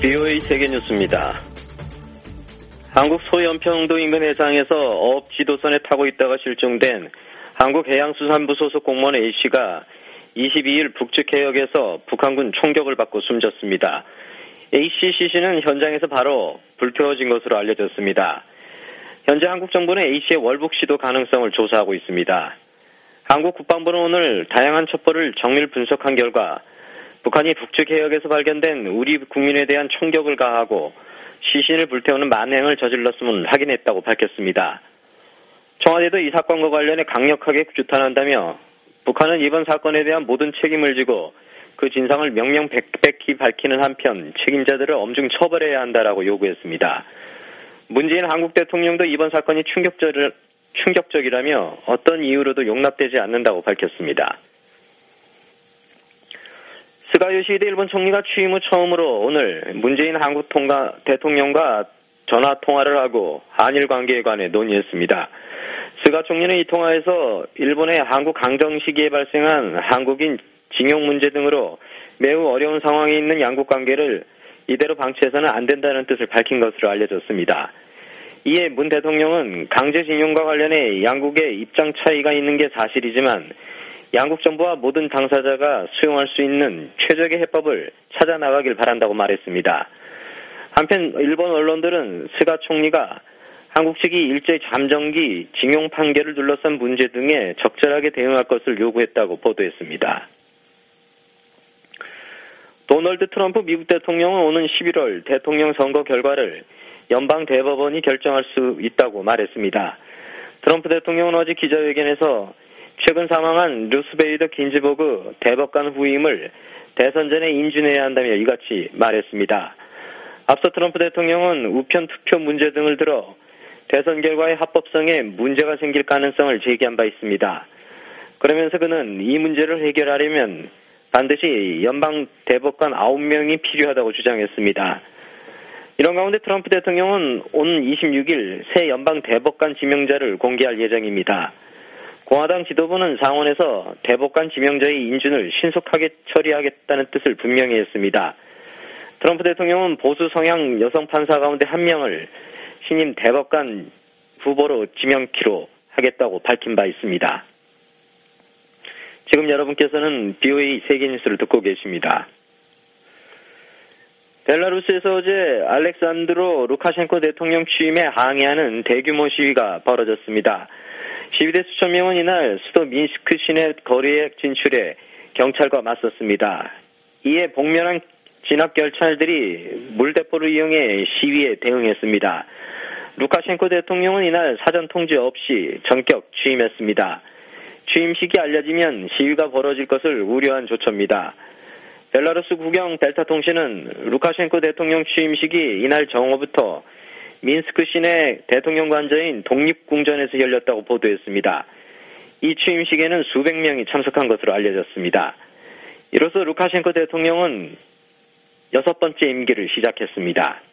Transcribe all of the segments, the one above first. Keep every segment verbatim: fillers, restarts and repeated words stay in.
비오에이 세계뉴스입니다. 한국 소연평도 인근 해상에서 어업 지도선에 타고 있다가 실종된 한국해양수산부 소속 공무원 A씨가 이십이일 북측 해역에서 북한군 총격을 받고 숨졌습니다. A씨 시신은 현장에서 바로 불태워진 것으로 알려졌습니다. 현재 한국 정부는 A씨의 월북 시도 가능성을 조사하고 있습니다. 한국 국방부는 오늘 다양한 첩보를 정밀 분석한 결과 북한이 북측 해역에서 발견된 우리 국민에 대한 총격을 가하고 시신을 불태우는 만행을 저질렀음을 확인했다고 밝혔습니다. 청와대도 이 사건과 관련해 강력하게 규탄한다며 북한은 이번 사건에 대한 모든 책임을 지고 그 진상을 명명백백히 밝히는 한편 책임자들을 엄중 처벌해야 한다라고 요구했습니다. 문재인 한국 대통령도 이번 사건이 충격적, 충격적이라며 어떤 이유로도 용납되지 않는다고 밝혔습니다. 스가 요시히데 일본 총리가 취임 후 처음으로 오늘 문재인 한국 통과, 대통령과 전화 통화를 하고 한일 관계에 관해 논의했습니다. 스가 총리는 이 통화에서 일본의 한국 강정 시기에 발생한 한국인 징용 문제 등으로 매우 어려운 상황에 있는 양국 관계를 이대로 방치해서는 안 된다는 뜻을 밝힌 것으로 알려졌습니다. 이에 문 대통령은 강제징용과 관련해 양국의 입장 차이가 있는 게 사실이지만 양국 정부와 모든 당사자가 수용할 수 있는 최적의 해법을 찾아 나가길 바란다고 말했습니다. 한편 일본 언론들은 스가 총리가 한국 측이 일제 잠정기 징용 판결을 둘러싼 문제 등에 적절하게 대응할 것을 요구했다고 보도했습니다. 도널드 트럼프 미국 대통령은 오는 십일월 대통령 선거 결과를 연방 대법원이 결정할 수 있다고 말했습니다. 트럼프 대통령은 어제 기자회견에서 최근 사망한 루스베이더 긴즈버그 대법관 후임을 대선 전에 인준해야 한다며 이같이 말했습니다. 앞서 트럼프 대통령은 우편 투표 문제 등을 들어 대선 결과의 합법성에 문제가 생길 가능성을 제기한 바 있습니다. 그러면서 그는 이 문제를 해결하려면 반드시 연방 대법관 아홉 명이 필요하다고 주장했습니다. 이런 가운데 트럼프 대통령은 오는 이십육일 새 연방 대법관 지명자를 공개할 예정입니다. 공화당 지도부는 상원에서 대법관 지명자의 인준을 신속하게 처리하겠다는 뜻을 분명히 했습니다. 트럼프 대통령은 보수 성향 여성 판사 가운데 한 명을 신임 대법관 후보로 지명키로 하겠다고 밝힌 바 있습니다. 지금 여러분께서는 비오에이 세계뉴스를 듣고 계십니다. 벨라루스에서 어제 알렉산드로 루카셴코 대통령 취임에 항의하는 대규모 시위가 벌어졌습니다. 시위대 수천 명은 이날 수도 민스크 시내 거리에 진출해 경찰과 맞섰습니다. 이에 복면한 진압 경찰들이 물대포를 이용해 시위에 대응했습니다. 루카셴코 대통령은 이날 사전 통지 없이 전격 취임했습니다. 취임식이 알려지면 시위가 벌어질 것을 우려한 조처입니다. 벨라루스 국영 델타 통신은 루카셴코 대통령 취임식이 이날 정오부터 민스크 시내 대통령 관저인 독립궁전에서 열렸다고 보도했습니다. 이 취임식에는 수백 명이 참석한 것으로 알려졌습니다. 이로써 루카셴코 대통령은 여섯 번째 임기를 시작했습니다.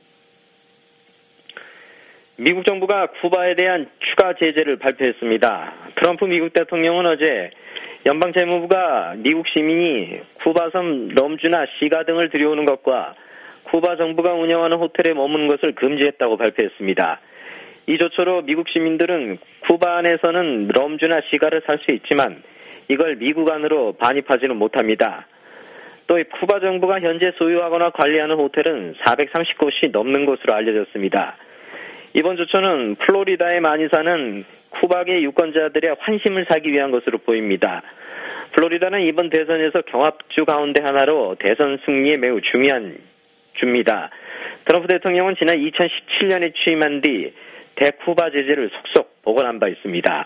미국 정부가 쿠바에 대한 추가 제재를 발표했습니다. 트럼프 미국 대통령은 어제 연방재무부가 미국 시민이 쿠바섬 럼주나 시가 등을 들여오는 것과 쿠바 정부가 운영하는 호텔에 머무는 것을 금지했다고 발표했습니다. 이 조처로 미국 시민들은 쿠바 안에서는 럼주나 시가를 살 수 있지만 이걸 미국 안으로 반입하지는 못합니다. 또 쿠바 정부가 현재 소유하거나 관리하는 호텔은 사백삼십 곳이 넘는 것으로 알려졌습니다. 이번 조처는 플로리다에 많이 사는 쿠바계 유권자들의 환심을 사기 위한 것으로 보입니다. 플로리다는 이번 대선에서 경합주 가운데 하나로 대선 승리에 매우 중요한 주입니다. 트럼프 대통령은 지난 이천십칠년에 취임한 뒤 대쿠바 제재를 속속 복원한 바 있습니다.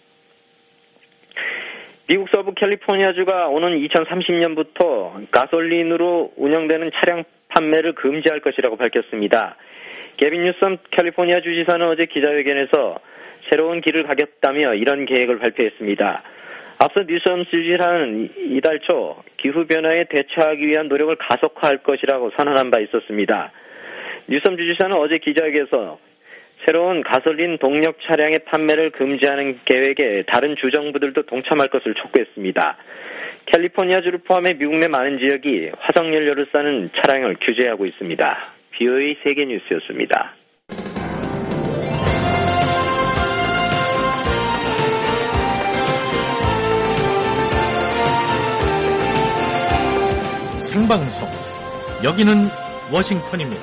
미국 서부 캘리포니아주가 오는 이천삼십년부터 가솔린으로 운영되는 차량 판매를 금지할 것이라고 밝혔습니다. 게빈 뉴섬 캘리포니아 주지사는 어제 기자회견에서 새로운 길을 가겠다며 이런 계획을 발표했습니다. 앞서 뉴섬 주지사는 이달 초 기후변화에 대처하기 위한 노력을 가속화할 것이라고 선언한 바 있었습니다. 뉴섬 주지사는 어제 기자회견에서 새로운 가솔린 동력 차량의 판매를 금지하는 계획에 다른 주정부들도 동참할 것을 촉구했습니다. 캘리포니아주를 포함해 미국 내 많은 지역이 화석연료를 싸는 차량을 규제하고 있습니다. 비오에이 세계뉴스였습니다. 생방송, 여기는 워싱턴입니다.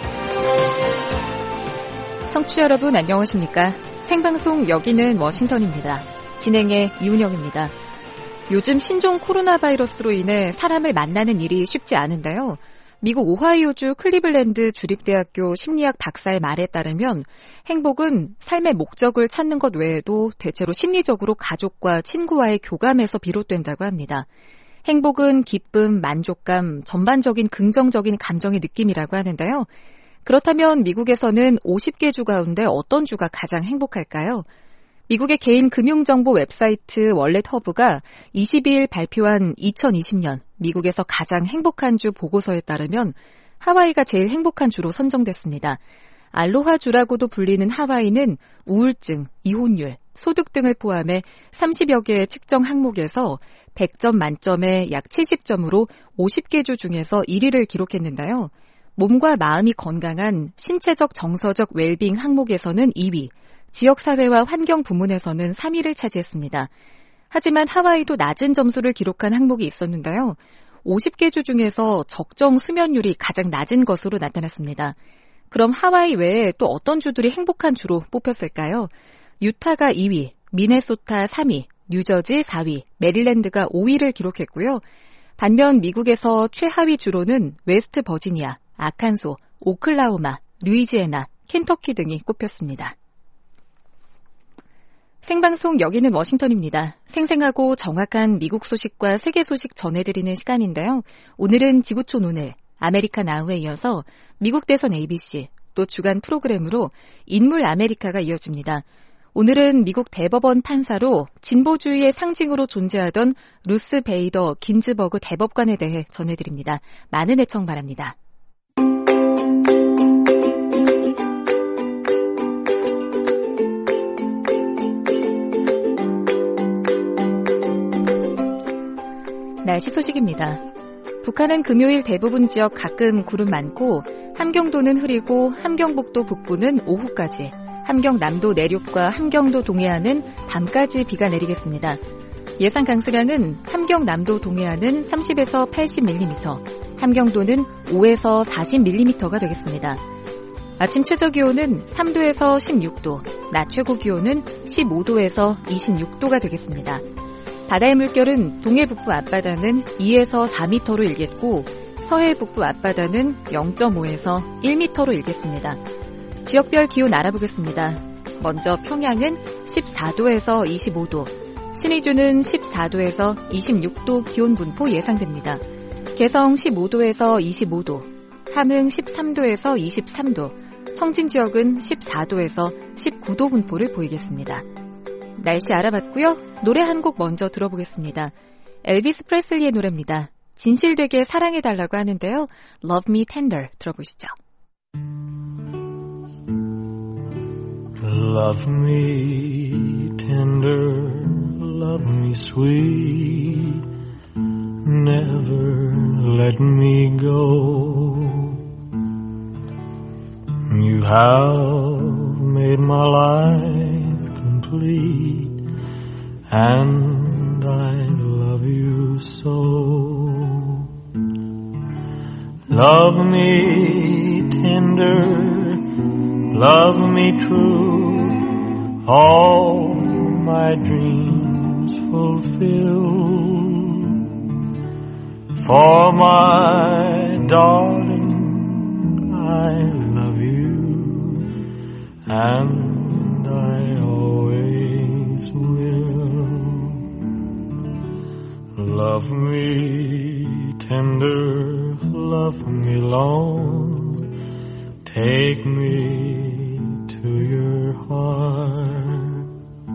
청취자 여러분 안녕하십니까? 생방송 여기는 워싱턴입니다. 진행의 이운영입니다. 요즘 신종 코로나 바이러스로 인해 사람을 만나는 일이 쉽지 않은데요. 미국 오하이오주 클리블랜드 주립대학교 심리학 박사의 말에 따르면 행복은 삶의 목적을 찾는 것 외에도 대체로 심리적으로 가족과 친구와의 교감에서 비롯된다고 합니다. 행복은 기쁨, 만족감, 전반적인 긍정적인 감정의 느낌이라고 하는데요. 그렇다면 미국에서는 오십 개 주 가운데 어떤 주가 가장 행복할까요? 미국의 개인 금융정보 웹사이트 월렛허브가 이십이 일 발표한 이천이십 년 미국에서 가장 행복한 주 보고서에 따르면 하와이가 제일 행복한 주로 선정됐습니다. 알로하주라고도 불리는 하와이는 우울증, 이혼율, 소득 등을 포함해 삼십여 개의 측정 항목에서 백 점 만점에 약 칠십 점으로 오십 개 주 중에서 일 위를 기록했는데요. 몸과 마음이 건강한 신체적 정서적 웰빙 항목에서는 이 위, 지역사회와 환경 부문에서는 삼 위를 차지했습니다. 하지만 하와이도 낮은 점수를 기록한 항목이 있었는데요. 오십 개 주 중에서 적정 수면율이 가장 낮은 것으로 나타났습니다. 그럼 하와이 외에 또 어떤 주들이 행복한 주로 뽑혔을까요? 유타가 이 위, 미네소타 삼 위, 뉴저지 사 위, 메릴랜드가 오 위를 기록했고요. 반면 미국에서 최하위 주로는 웨스트 버지니아, 아칸소, 오클라호마, 루이지애나, 켄터키 등이 꼽혔습니다. 생방송 여기는 워싱턴입니다. 생생하고 정확한 미국 소식과 세계 소식 전해드리는 시간인데요. 오늘은 지구촌 오늘, 아메리카 나우에 이어서 미국 대선 에이비씨, 또 주간 프로그램으로 인물 아메리카가 이어집니다. 오늘은 미국 대법원 판사로 진보주의의 상징으로 존재하던 루스 베이더 긴즈버그 대법관에 대해 전해드립니다. 많은 애청 바랍니다. 날씨 소식입니다. 북한은 금요일 대부분 지역 가끔 구름 많고 함경도는 흐리고 함경북도 북부는 오후까지, 함경남도 내륙과 함경도 동해안은 밤까지 비가 내리겠습니다. 예상 강수량은 함경남도 동해안은 삼십에서 팔십 밀리미터, 함경도는 오에서 사십 밀리미터가 되겠습니다. 아침 최저기온은 삼 도에서 십육 도, 낮 최고기온은 십오 도에서 이십육 도가 되겠습니다. 바다의 물결은 동해 북부 앞바다는 이에서 사 미터로 일겠고 서해 북부 앞바다는 영 점 오에서 일 미터로 일겠습니다. 지역별 기온 알아보겠습니다. 먼저 평양은 십사 도에서 이십오 도, 신의주는 십사 도에서 이십육 도 기온 분포 예상됩니다. 개성 십오 도에서 이십오 도, 함흥 십삼 도에서 이십삼 도, 청진 지역은 십사 도에서 십구 도 분포를 보이겠습니다. 날씨 알아봤고요. 노래 한 곡 먼저 들어보겠습니다. 엘비스 프레슬리의 노래입니다. 진실되게 사랑해달라고 하는데요. Love Me Tender 들어보시죠. Love me tender, love me sweet, never let me go. You have made my life complete, and I love you so. Love me tender, love me true, all my dreams fulfill. For my darling, I love you, and I always will. Love me tender, love me long, take me to your heart,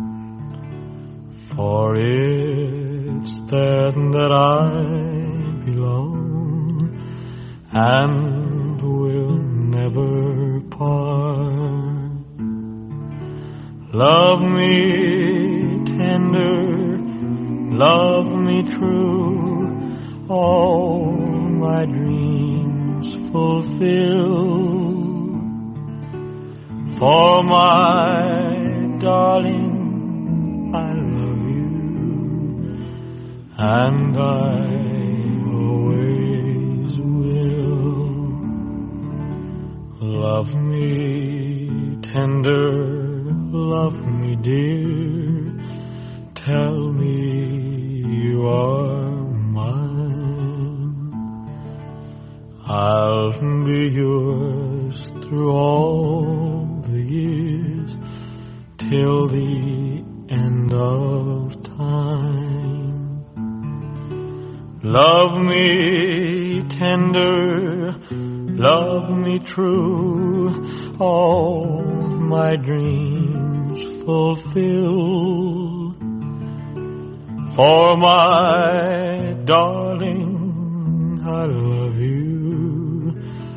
for it's there that I belong and will never part. Love me tender, love me true, all my dreams fulfill. For my darling, I love you, and I always will. Love me tender, love me dear, tell me you are mine. I'll be yours through all the years, till the end of time. Love me tender, love me true, all my dreams fulfill. For my darling, I love you,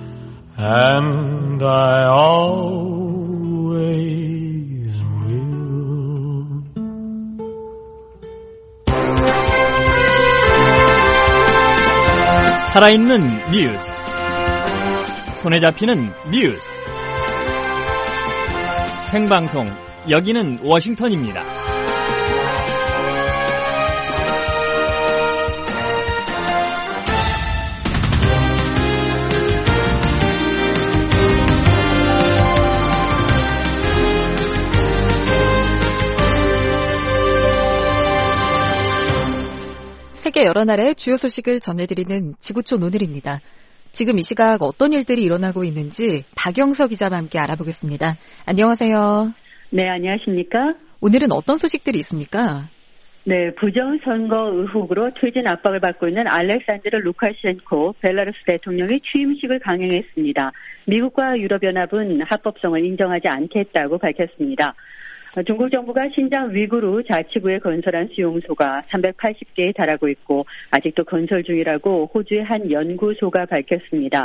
and I always will. 살아있는 뉴스, 손에 잡히는 뉴스, 생방송, 여기는 워싱턴입니다. 세계 여러 나라의 주요 소식을 전해드리는 지구촌 오늘입니다. 지금 이 시각 어떤 일들이 일어나고 있는지 박영서 기자와 함께 알아보겠습니다. 안녕하세요. 네, 안녕하십니까? 오늘은 어떤 소식들이 있습니까? 네, 부정선거 의혹으로 퇴진 압박을 받고 있는 알렉산드르 루카셴코 벨라루스 대통령이 취임식을 강행했습니다. 미국과 유럽연합은 합법성을 인정하지 않겠다고 밝혔습니다. 중국 정부가 신장 위구르 자치구에 건설한 수용소가 삼백팔십 개에 달하고 있고 아직도 건설 중이라고 호주의 한 연구소가 밝혔습니다.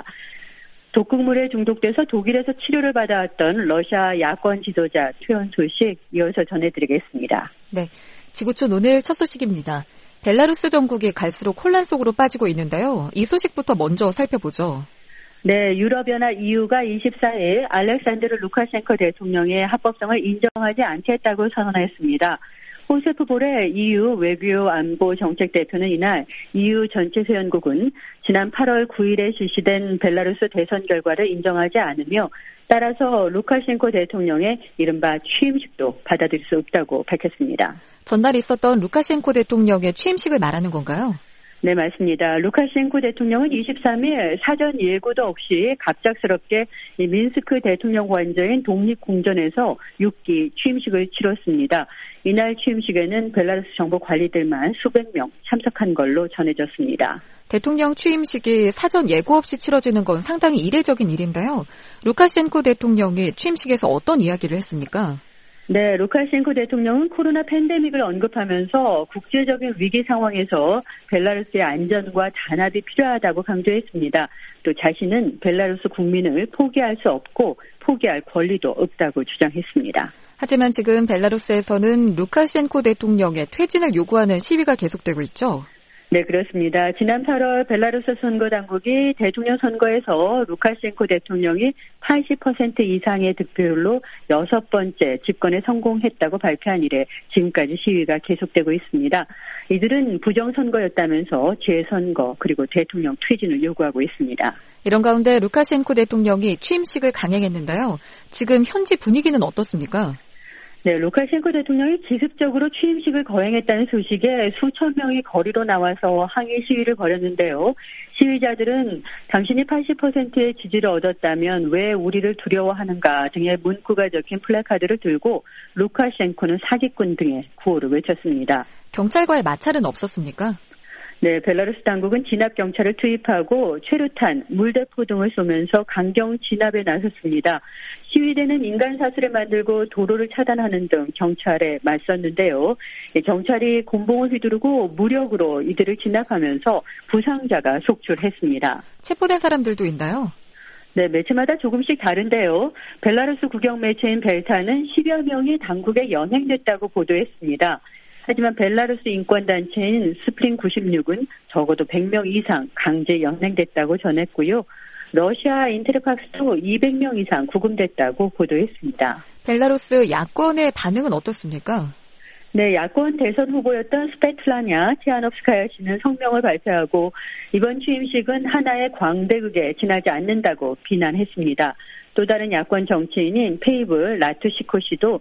독극물에 중독돼서 독일에서 치료를 받아왔던 러시아 야권 지도자 퇴원 소식 이어서 전해드리겠습니다. 네, 지구촌 오늘 첫 소식입니다. 벨라루스 정국이 갈수록 혼란 속으로 빠지고 있는데요. 이 소식부터 먼저 살펴보죠. 네, 유럽연합 이유가 이십사일 알렉산드르 루카셴코 대통령의 합법성을 인정하지 않겠다고 선언했습니다. 호세프 보레 이유 외교 안보 정책 대표는 이날 이유 전체 회원국은 지난 팔월 구일에 실시된 벨라루스 대선 결과를 인정하지 않으며 따라서 루카셴코 대통령의 이른바 취임식도 받아들일 수 없다고 밝혔습니다. 전날 있었던 루카셴코 대통령의 취임식을 말하는 건가요? 네, 맞습니다. 루카셴코 대통령은 이십삼일 사전 예고도 없이 갑작스럽게 민스크 대통령 관저인 독립궁전에서 육 기 취임식을 치렀습니다. 이날 취임식에는 벨라루스 정부 관리들만 수백 명 참석한 걸로 전해졌습니다. 대통령 취임식이 사전 예고 없이 치러지는 건 상당히 이례적인 일인데요. 루카셴코 대통령이 취임식에서 어떤 이야기를 했습니까? 네, 루카셴코 대통령은 코로나 팬데믹을 언급하면서 국제적인 위기 상황에서 벨라루스의 안전과 단합이 필요하다고 강조했습니다. 또 자신은 벨라루스 국민을 포기할 수 없고 포기할 권리도 없다고 주장했습니다. 하지만 지금 벨라루스에서는 루카셴코 대통령의 퇴진을 요구하는 시위가 계속되고 있죠? 네, 그렇습니다. 지난 팔월 벨라루스 선거당국이 대통령 선거에서 루카셴코 대통령이 팔십 퍼센트 이상의 득표율로 여섯 번째 집권에 성공했다고 발표한 이래 지금까지 시위가 계속되고 있습니다. 이들은 부정선거였다면서 재선거 그리고 대통령 퇴진을 요구하고 있습니다. 이런 가운데 루카셴코 대통령이 취임식을 강행했는데요. 지금 현지 분위기는 어떻습니까? 네, 루카셴코 대통령이 기습적으로 취임식을 거행했다는 소식에 수천 명이 거리로 나와서 항의 시위를 벌였는데요. 시위자들은 당신이 팔십 퍼센트의 지지를 얻었다면 왜 우리를 두려워하는가 등의 문구가 적힌 플래카드를 들고 루카셴코는 사기꾼 등의 구호를 외쳤습니다. 경찰과의 마찰은 없었습니까? 네, 벨라루스 당국은 진압 경찰을 투입하고 최루탄, 물대포 등을 쏘면서 강경 진압에 나섰습니다. 시위대는 인간 사슬을 만들고 도로를 차단하는 등 경찰에 맞섰는데요. 경찰이 곤봉을 휘두르고 무력으로 이들을 진압하면서 부상자가 속출했습니다. 체포된 사람들도 있나요? 네, 매체마다 조금씩 다른데요. 벨라루스 국영 매체인 벨타는 십여 명이 당국에 연행됐다고 보도했습니다. 하지만 벨라루스 인권단체인 스프링 구십육은 적어도 백 명 이상 강제 연행됐다고 전했고요. 러시아 인테르팍스도 이백 명 이상 구금됐다고 보도했습니다. 벨라루스 야권의 반응은 어떻습니까? 네, 야권 대선 후보였던 스베틀라냐 티하nov스카야 씨는 성명을 발표하고 이번 취임식은 하나의 광대극에 지나지 않는다고 비난했습니다. 또 다른 야권 정치인인 페이블 라투시코 씨도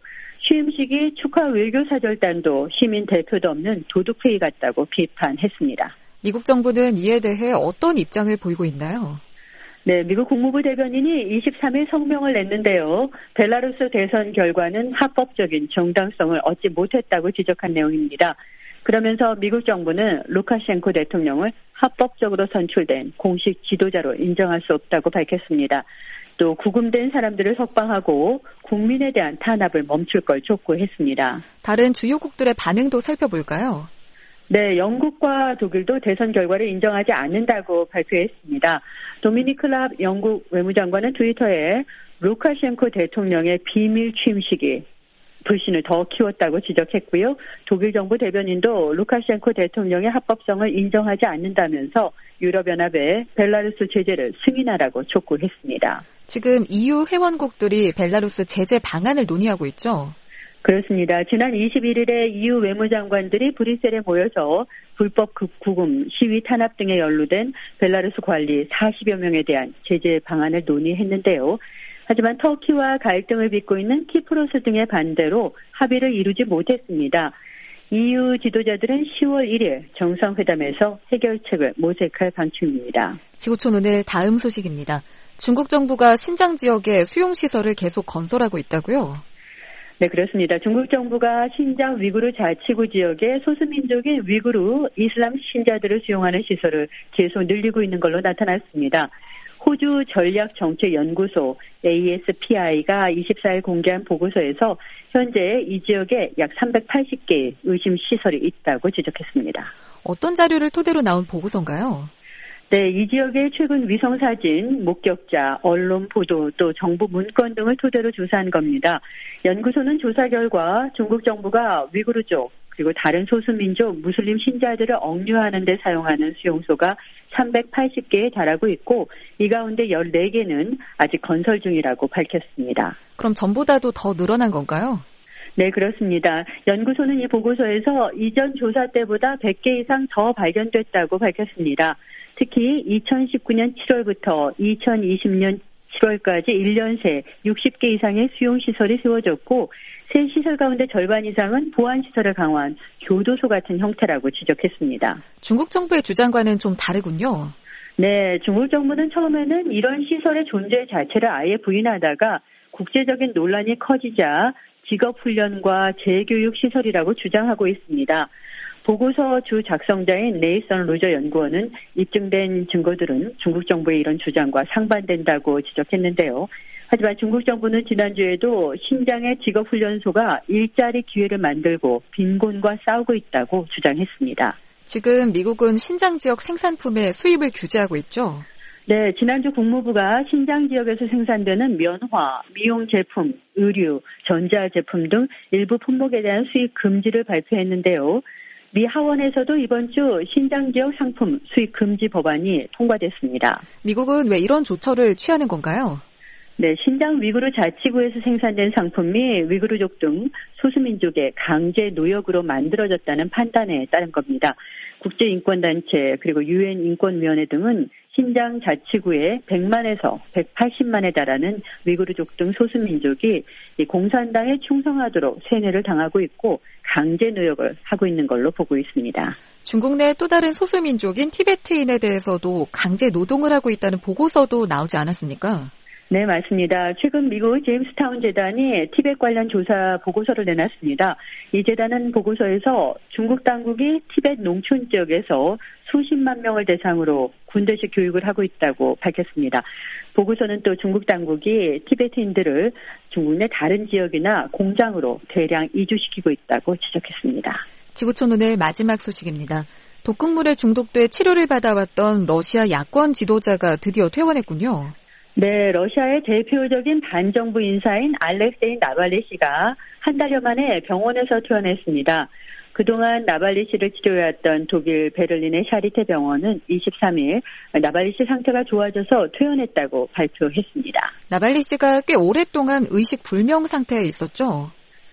취임식이 축하 외교사절단도 시민 대표도 없는 도둑회의 같다고 비판했습니다. 미국 정부는 이에 대해 어떤 입장을 보이고 있나요? 네, 미국 국무부 대변인이 이십삼 일 성명을 냈는데요. 벨라루스 대선 결과는 합법적인 정당성을 얻지 못했다고 지적한 내용입니다. 그러면서 미국 정부는 루카셴코 대통령을 합법적으로 선출된 공식 지도자로 인정할 수 없다고 밝혔습니다. 또 구금된 사람들을 석방하고 국민에 대한 탄압을 멈출 걸 촉구했습니다. 다른 주요국들의 반응도 살펴볼까요? 네, 영국과 독일도 대선 결과를 인정하지 않는다고 발표했습니다. 도미니크 랍 영국 외무장관은 트위터에 루카셴코 대통령의 비밀 취임식이 불신을 더 키웠다고 지적했고요. 독일 정부 대변인도 루카셴코 대통령의 합법성을 인정하지 않는다면서 유럽연합에 벨라루스 제재를 승인하라고 촉구했습니다. 지금 이유 회원국들이 벨라루스 제재 방안을 논의하고 있죠? 그렇습니다. 지난 이십일 일에 이유 외무장관들이 브뤼셀에 모여서 불법 구금, 시위 탄압 등에 연루된 벨라루스 관리 사십여 명에 대한 제재 방안을 논의했는데요. 하지만 터키와 갈등을 빚고 있는 키프로스 등의 반대로 합의를 이루지 못했습니다. 이유 지도자들은 시월 일일 정상회담에서 해결책을 모색할 방침입니다. 지구촌 오늘 다음 소식입니다. 중국 정부가 신장 지역에 수용시설을 계속 건설하고 있다고요? 네, 그렇습니다. 중국 정부가 신장 위구르 자치구 지역의 소수민족인 위구르 이슬람 신자들을 수용하는 시설을 계속 늘리고 있는 걸로 나타났습니다. 호주 전략정책연구소 에이에스피아이가 이십사 일 공개한 보고서에서 현재 이 지역에 약 삼백팔십 개의 의심 시설이 있다고 지적했습니다. 어떤 자료를 토대로 나온 보고서인가요? 네, 이 지역의 최근 위성사진, 목격자, 언론 보도, 또 정부 문건 등을 토대로 조사한 겁니다. 연구소는 조사 결과 중국 정부가 위구르족 그리고 다른 소수민족 무슬림 신자들을 억류하는 데 사용하는 수용소가 삼백팔십 개에 달하고 있고 이 가운데 열네 개는 아직 건설 중이라고 밝혔습니다. 그럼 전보다도 더 늘어난 건가요? 네, 그렇습니다. 연구소는 이 보고서에서 이전 조사 때보다 백 개 이상 더 발견됐다고 밝혔습니다. 특히 이천십구 년 칠월부터 이천이십 년 칠월까지 일 년 새 육십 개 이상의 수용시설이 세워졌고 새 시설 가운데 절반 이상은 보안시설을 강화한 교도소 같은 형태라고 지적했습니다. 중국 정부의 주장과는 좀 다르군요. 네, 중국 정부는 처음에는 이런 시설의 존재 자체를 아예 부인하다가 국제적인 논란이 커지자 직업훈련과 재교육 시설이라고 주장하고 있습니다. 보고서 주 작성자인 네이선 루저 연구원은 입증된 증거들은 중국 정부의 이런 주장과 상반된다고 지적했는데요. 하지만 중국 정부는 지난주에도 신장의 직업훈련소가 일자리 기회를 만들고 빈곤과 싸우고 있다고 주장했습니다. 지금 미국은 신장 지역 생산품의 수입을 규제하고 있죠? 네, 지난주 국무부가 신장 지역에서 생산되는 면화, 미용 제품, 의류, 전자 제품 등 일부 품목에 대한 수입 금지를 발표했는데요. 미 하원에서도 이번 주 신장 지역 상품 수입 금지 법안이 통과됐습니다. 미국은 왜 이런 조처를 취하는 건가요? 네, 신장 위구르 자치구에서 생산된 상품이 위구르족 등 소수민족의 강제 노역으로 만들어졌다는 판단에 따른 겁니다. 국제인권단체 그리고 유엔 인권위원회 등은 신장 자치구에 백만에서 백팔십만에 달하는 위구르족 등 소수민족이 공산당에 충성하도록 세뇌를 당하고 있고 강제 노역을 하고 있는 걸로 보고 있습니다. 중국 내 또 다른 소수민족인 티베트인에 대해서도 강제 노동을 하고 있다는 보고서도 나오지 않았습니까? 네, 맞습니다. 최근 미국 제임스타운 재단이 티벳 관련 조사 보고서를 내놨습니다. 이 재단은 보고서에서 중국 당국이 티벳 농촌 지역에서 수십만 명을 대상으로 군대식 교육을 하고 있다고 밝혔습니다. 보고서는 또 중국 당국이 티베트인들을 중국 내 다른 지역이나 공장으로 대량 이주시키고 있다고 지적했습니다. 지구촌 오늘 마지막 소식입니다. 독극물에 중독돼 치료를 받아왔던 러시아 야권 지도자가 드디어 퇴원했군요. 네, 러시아의 대표적인 반정부 인사인 알렉세이 나발리 씨가 한 달여 만에 병원에서 퇴원했습니다. 그동안 나발리 씨를 치료해왔던 독일 베를린의 샤리테 병원은 이십삼 일 나발리 씨 상태가 좋아져서 퇴원했다고 발표했습니다. 나발리 씨가 꽤 오랫동안 의식 불명 상태에 있었죠?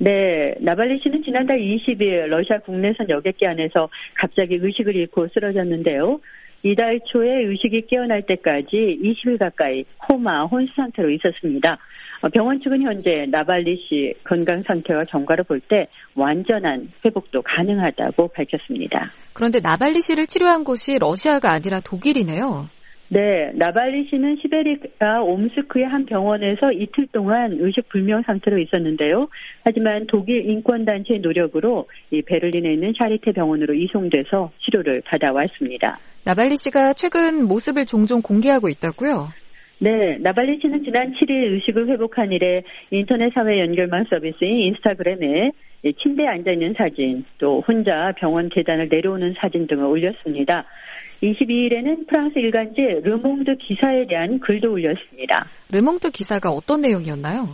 네, 나발리 씨는 지난달 이십 일 러시아 국내선 여객기 안에서 갑자기 의식을 잃고 쓰러졌는데요. 이달 초에 의식이 깨어날 때까지 이십 일 가까이 코마, 혼수 상태로 있었습니다. 병원 측은 현재 나발리 씨 건강 상태와 경과를 볼 때 완전한 회복도 가능하다고 밝혔습니다. 그런데 나발리 씨를 치료한 곳이 러시아가 아니라 독일이네요. 네, 나발리 씨는 시베리아 옴스크의 한 병원에서 이틀 동안 의식 불명 상태로 있었는데요. 하지만 독일 인권단체의 노력으로 이 베를린에 있는 샤리테 병원으로 이송돼서 치료를 받아왔습니다. 나발리 씨가 최근 모습을 종종 공개하고 있다고요? 네, 나발리 씨는 지난 칠 일 의식을 회복한 이래 인터넷 사회 연결망 서비스인 인스타그램에 침대에 앉아있는 사진, 또 혼자 병원 계단을 내려오는 사진 등을 올렸습니다. 이십이 일에는 프랑스 일간지 르몽드 기사에 대한 글도 올렸습니다. 르몽드 기사가 어떤 내용이었나요?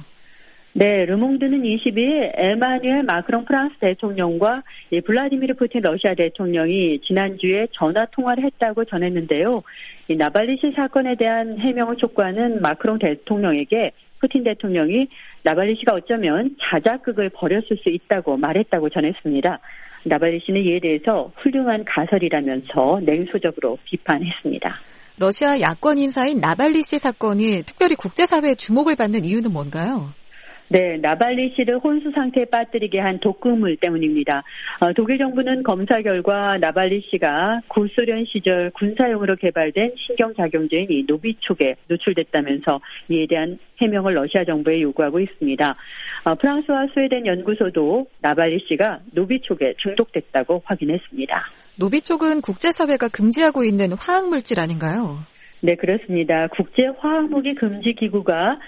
네, 르몽드는 이십 일 에마뉘엘 마크롱 프랑스 대통령과 블라디미르 푸틴 러시아 대통령이 지난주에 전화 통화를 했다고 전했는데요. 이 나발리 씨 사건에 대한 해명을 촉구하는 마크롱 대통령에게 푸틴 대통령이 나발리 씨가 어쩌면 자작극을 벌였을 수 있다고 말했다고 전했습니다. 나발리 씨는 이에 대해서 훌륭한 가설이라면서 냉소적으로 비판했습니다. 러시아 야권 인사인 나발리 씨 사건이 특별히 국제사회의 주목을 받는 이유는 뭔가요? 네, 나발리 씨를 혼수 상태에 빠뜨리게 한 독극물 때문입니다. 어, 독일 정부는 검사 결과 나발리 씨가 구소련 시절 군사용으로 개발된 신경작용제인 이 노비촉에 노출됐다면서 이에 대한 해명을 러시아 정부에 요구하고 있습니다. 어, 프랑스와 스웨덴 연구소도 나발리 씨가 노비촉에 중독됐다고 확인했습니다. 노비촉은 국제사회가 금지하고 있는 화학물질 아닌가요? 네, 그렇습니다. 국제화학무기 금지기구가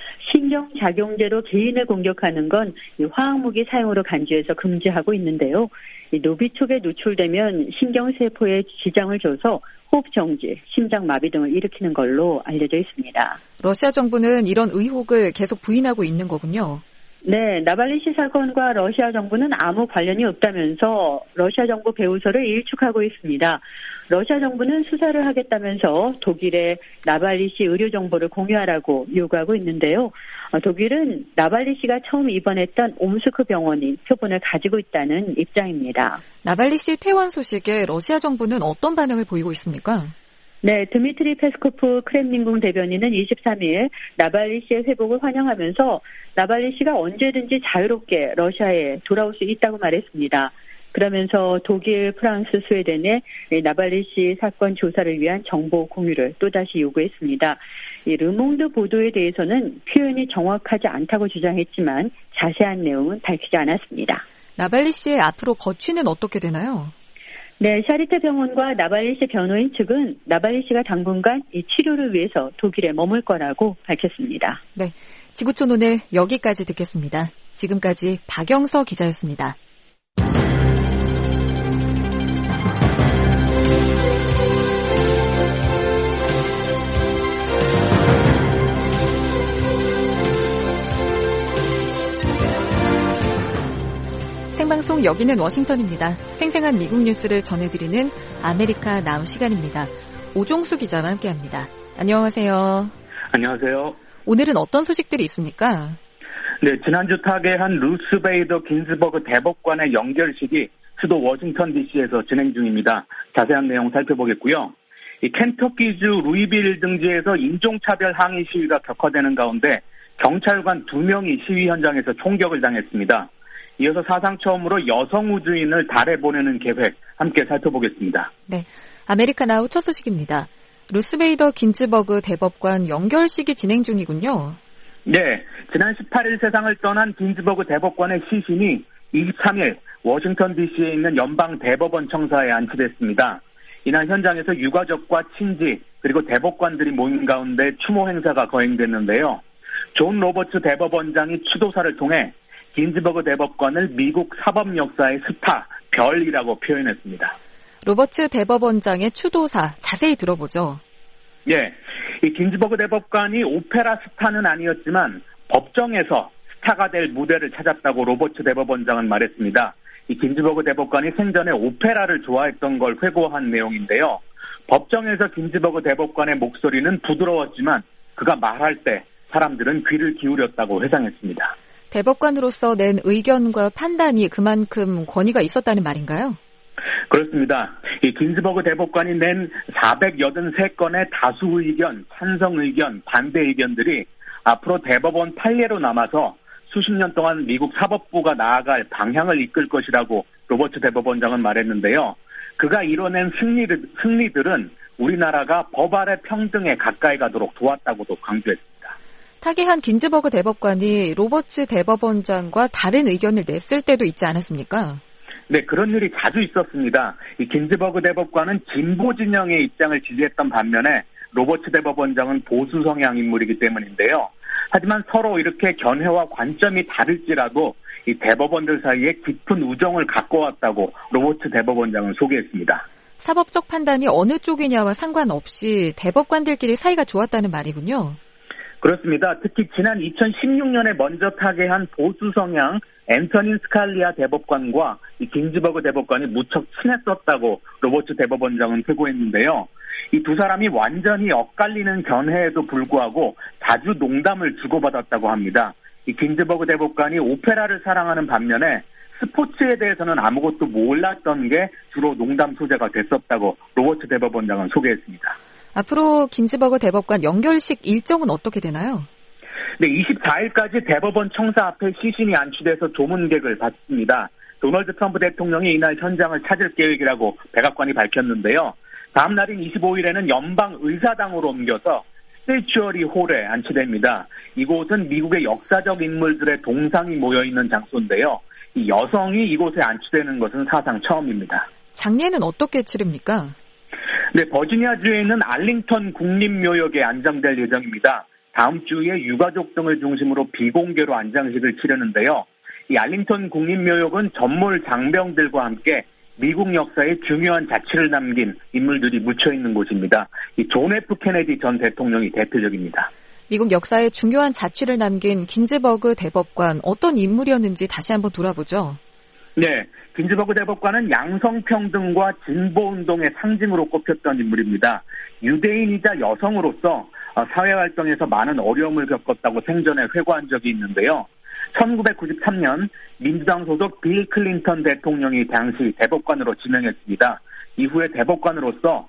신경작용제로 개인을 공격하는 건 이 화학무기 사용으로 간주해서 금지하고 있는데요. 이 노비촉에 노출되면 신경세포에 지장을 줘서 호흡정지, 심장마비 등을 일으키는 걸로 알려져 있습니다. 러시아 정부는 이런 의혹을 계속 부인하고 있는 거군요. 네, 나발리 씨 사건과 러시아 정부는 아무 관련이 없다면서 러시아 정부 배후설을 일축하고 있습니다. 러시아 정부는 수사를 하겠다면서 독일에 나발리 씨 의료 정보를 공유하라고 요구하고 있는데요. 독일은 나발리 씨가 처음 입원했던 옴스크 병원이 표본을 가지고 있다는 입장입니다. 나발리 씨 퇴원 소식에 러시아 정부는 어떤 반응을 보이고 있습니까? 네, 드미트리 페스코프 크렘린궁 대변인은 이십삼 일 나발리 씨의 회복을 환영하면서 나발리 씨가 언제든지 자유롭게 러시아에 돌아올 수 있다고 말했습니다. 그러면서 독일, 프랑스, 스웨덴에 나발리 씨 사건 조사를 위한 정보 공유를 또다시 요구했습니다. 이 르몽드 보도에 대해서는 표현이 정확하지 않다고 주장했지만 자세한 내용은 밝히지 않았습니다. 나발리 씨의 앞으로 거취는 어떻게 되나요? 네, 샤리테 병원과 나발리 씨 변호인 측은 나발리 씨가 당분간 이 치료를 위해서 독일에 머물 거라고 밝혔습니다. 네, 지구촌 오늘 여기까지 듣겠습니다. 지금까지 박영서 기자였습니다. 생방송 여기는 워싱턴입니다. 생생한 미국 뉴스를 전해드리는 아메리카 나우 시간입니다. 오종수 기자와 함께합니다. 안녕하세요. 안녕하세요. 오늘은 어떤 소식들이 있습니까? 네, 지난주 타계한 루스 베이더 긴즈버그 대법관의 연결식이 수도 워싱턴 디씨에서 진행 중입니다. 자세한 내용 살펴보겠고요. 이 켄터키주 루이빌 등지에서 인종차별 항의 시위가 격화되는 가운데 경찰관 두 명이 시위 현장에서 총격을 당했습니다. 이어서 사상 처음으로 여성 우주인을 달에 보내는 계획 함께 살펴보겠습니다. 네, 아메리카 나우 첫 소식입니다. 루스 베이더 긴즈버그 대법관 연결식이 진행 중이군요. 네, 지난 십팔 일 세상을 떠난 긴즈버그 대법관의 시신이 이십삼 일 워싱턴 디씨에 있는 연방 대법원 청사에 안치됐습니다. 이날 현장에서 유가족과 친지 그리고 대법관들이 모인 가운데 추모 행사가 거행됐는데요. 존 로버츠 대법원장이 추도사를 통해 긴즈버그 대법관을 미국 사법 역사의 스타, 별이라고 표현했습니다. 로버츠 대법원장의 추도사, 자세히 들어보죠. 예, 이 긴즈버그 대법관이 오페라 스타는 아니었지만 법정에서 스타가 될 무대를 찾았다고 로버츠 대법원장은 말했습니다. 이 긴즈버그 대법관이 생전에 오페라를 좋아했던 걸 회고한 내용인데요. 법정에서 긴즈버그 대법관의 목소리는 부드러웠지만 그가 말할 때 사람들은 귀를 기울였다고 회상했습니다. 대법관으로서 낸 의견과 판단이 그만큼 권위가 있었다는 말인가요? 그렇습니다. 이 긴즈버그 대법관이 낸 사백팔십삼 건의 다수 의견, 찬성 의견, 반대 의견들이 앞으로 대법원 판례로 남아서 수십 년 동안 미국 사법부가 나아갈 방향을 이끌 것이라고 로버츠 대법원장은 말했는데요. 그가 이뤄낸 승리들, 승리들은 우리나라가 법 아래 평등에 가까이 가도록 도왔다고도 강조했습니다. 타계한 긴즈버그 대법관이 로버츠 대법원장과 다른 의견을 냈을 때도 있지 않았습니까? 네, 그런 일이 자주 있었습니다. 이 긴즈버그 대법관은 진보 진영의 입장을 지지했던 반면에 로버츠 대법원장은 보수 성향 인물이기 때문인데요. 하지만 서로 이렇게 견해와 관점이 다를지라도 이 대법원들 사이에 깊은 우정을 갖고 왔다고 로버츠 대법원장은 소개했습니다. 사법적 판단이 어느 쪽이냐와 상관없이 대법관들끼리 사이가 좋았다는 말이군요. 그렇습니다. 특히 지난 이천십육 년에 먼저 타계한 보수 성향 앤서니 스칼리아 대법관과 이 긴즈버그 대법관이 무척 친했었다고 로버츠 대법원장은 회고했는데요. 이 두 사람이 완전히 엇갈리는 견해에도 불구하고 자주 농담을 주고받았다고 합니다. 이 긴즈버그 대법관이 오페라를 사랑하는 반면에 스포츠에 대해서는 아무것도 몰랐던 게 주로 농담 소재가 됐었다고 로버츠 대법원장은 소개했습니다. 앞으로 긴즈버그 대법관 연결식 일정은 어떻게 되나요? 네, 이십사 일까지 대법원 청사 앞에 시신이 안치돼서 조문객을 받습니다. 도널드 트럼프 대통령이 이날 현장을 찾을 계획이라고 백악관이 밝혔는데요. 다음 날인 이십오 일에는 연방의사당으로 옮겨서 스태츄어리 홀에 안치됩니다. 이곳은 미국의 역사적 인물들의 동상이 모여있는 장소인데요. 이 여성이 이곳에 안치되는 것은 사상 처음입니다. 장례는 어떻게 치릅니까? 네, 버지니아주에 있는 알링턴 국립묘역에 안장될 예정입니다. 다음 주에 유가족 등을 중심으로 비공개로 안장식을 치르는데요. 이 알링턴 국립묘역은 전몰 장병들과 함께 미국 역사에 중요한 자취를 남긴 인물들이 묻혀있는 곳입니다. 이 존 에프 케네디 전 대통령이 대표적입니다. 미국 역사에 중요한 자취를 남긴 긴즈버그 대법관, 어떤 인물이었는지 다시 한번 돌아보죠. 네, 긴즈버그 대법관은 양성평등과 진보운동의 상징으로 꼽혔던 인물입니다. 유대인이자 여성으로서 사회활동에서 많은 어려움을 겪었다고 생전에 회고한 적이 있는데요. 천구백구십삼 년 민주당 소속 빌 클린턴 대통령이 당시 대법관으로 지명했습니다. 이후에 대법관으로서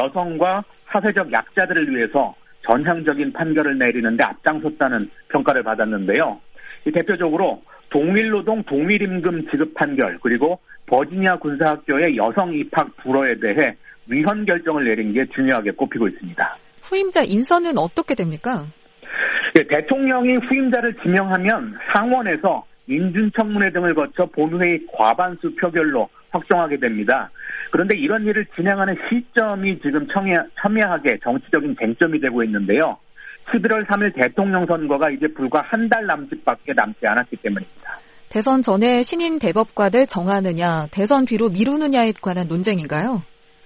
여성과 사회적 약자들을 위해서 전향적인 판결을 내리는데 앞장섰다는 평가를 받았는데요. 이 대표적으로 동일노동 동일임금 지급 판결, 그리고 버지니아 군사학교의 여성 입학 불허에 대해 위헌 결정을 내린 게 중요하게 꼽히고 있습니다. 후임자 인선은 어떻게 됩니까? 네, 대통령이 후임자를 지명하면 상원에서 인준청문회 등을 거쳐 본회의 과반수 표결로 확정하게 됩니다. 그런데 이런 일을 진행하는 시점이 지금 첨예, 첨예하게 정치적인 쟁점이 되고 있는데요. 십일월 삼일 대통령 선거가 이제 불과 한 달 남짓밖에 남지 않았기 때문입니다. 대선 전에 신임 대법관을 정하느냐, 대선 뒤로 미루느냐에 관한 논쟁인가요?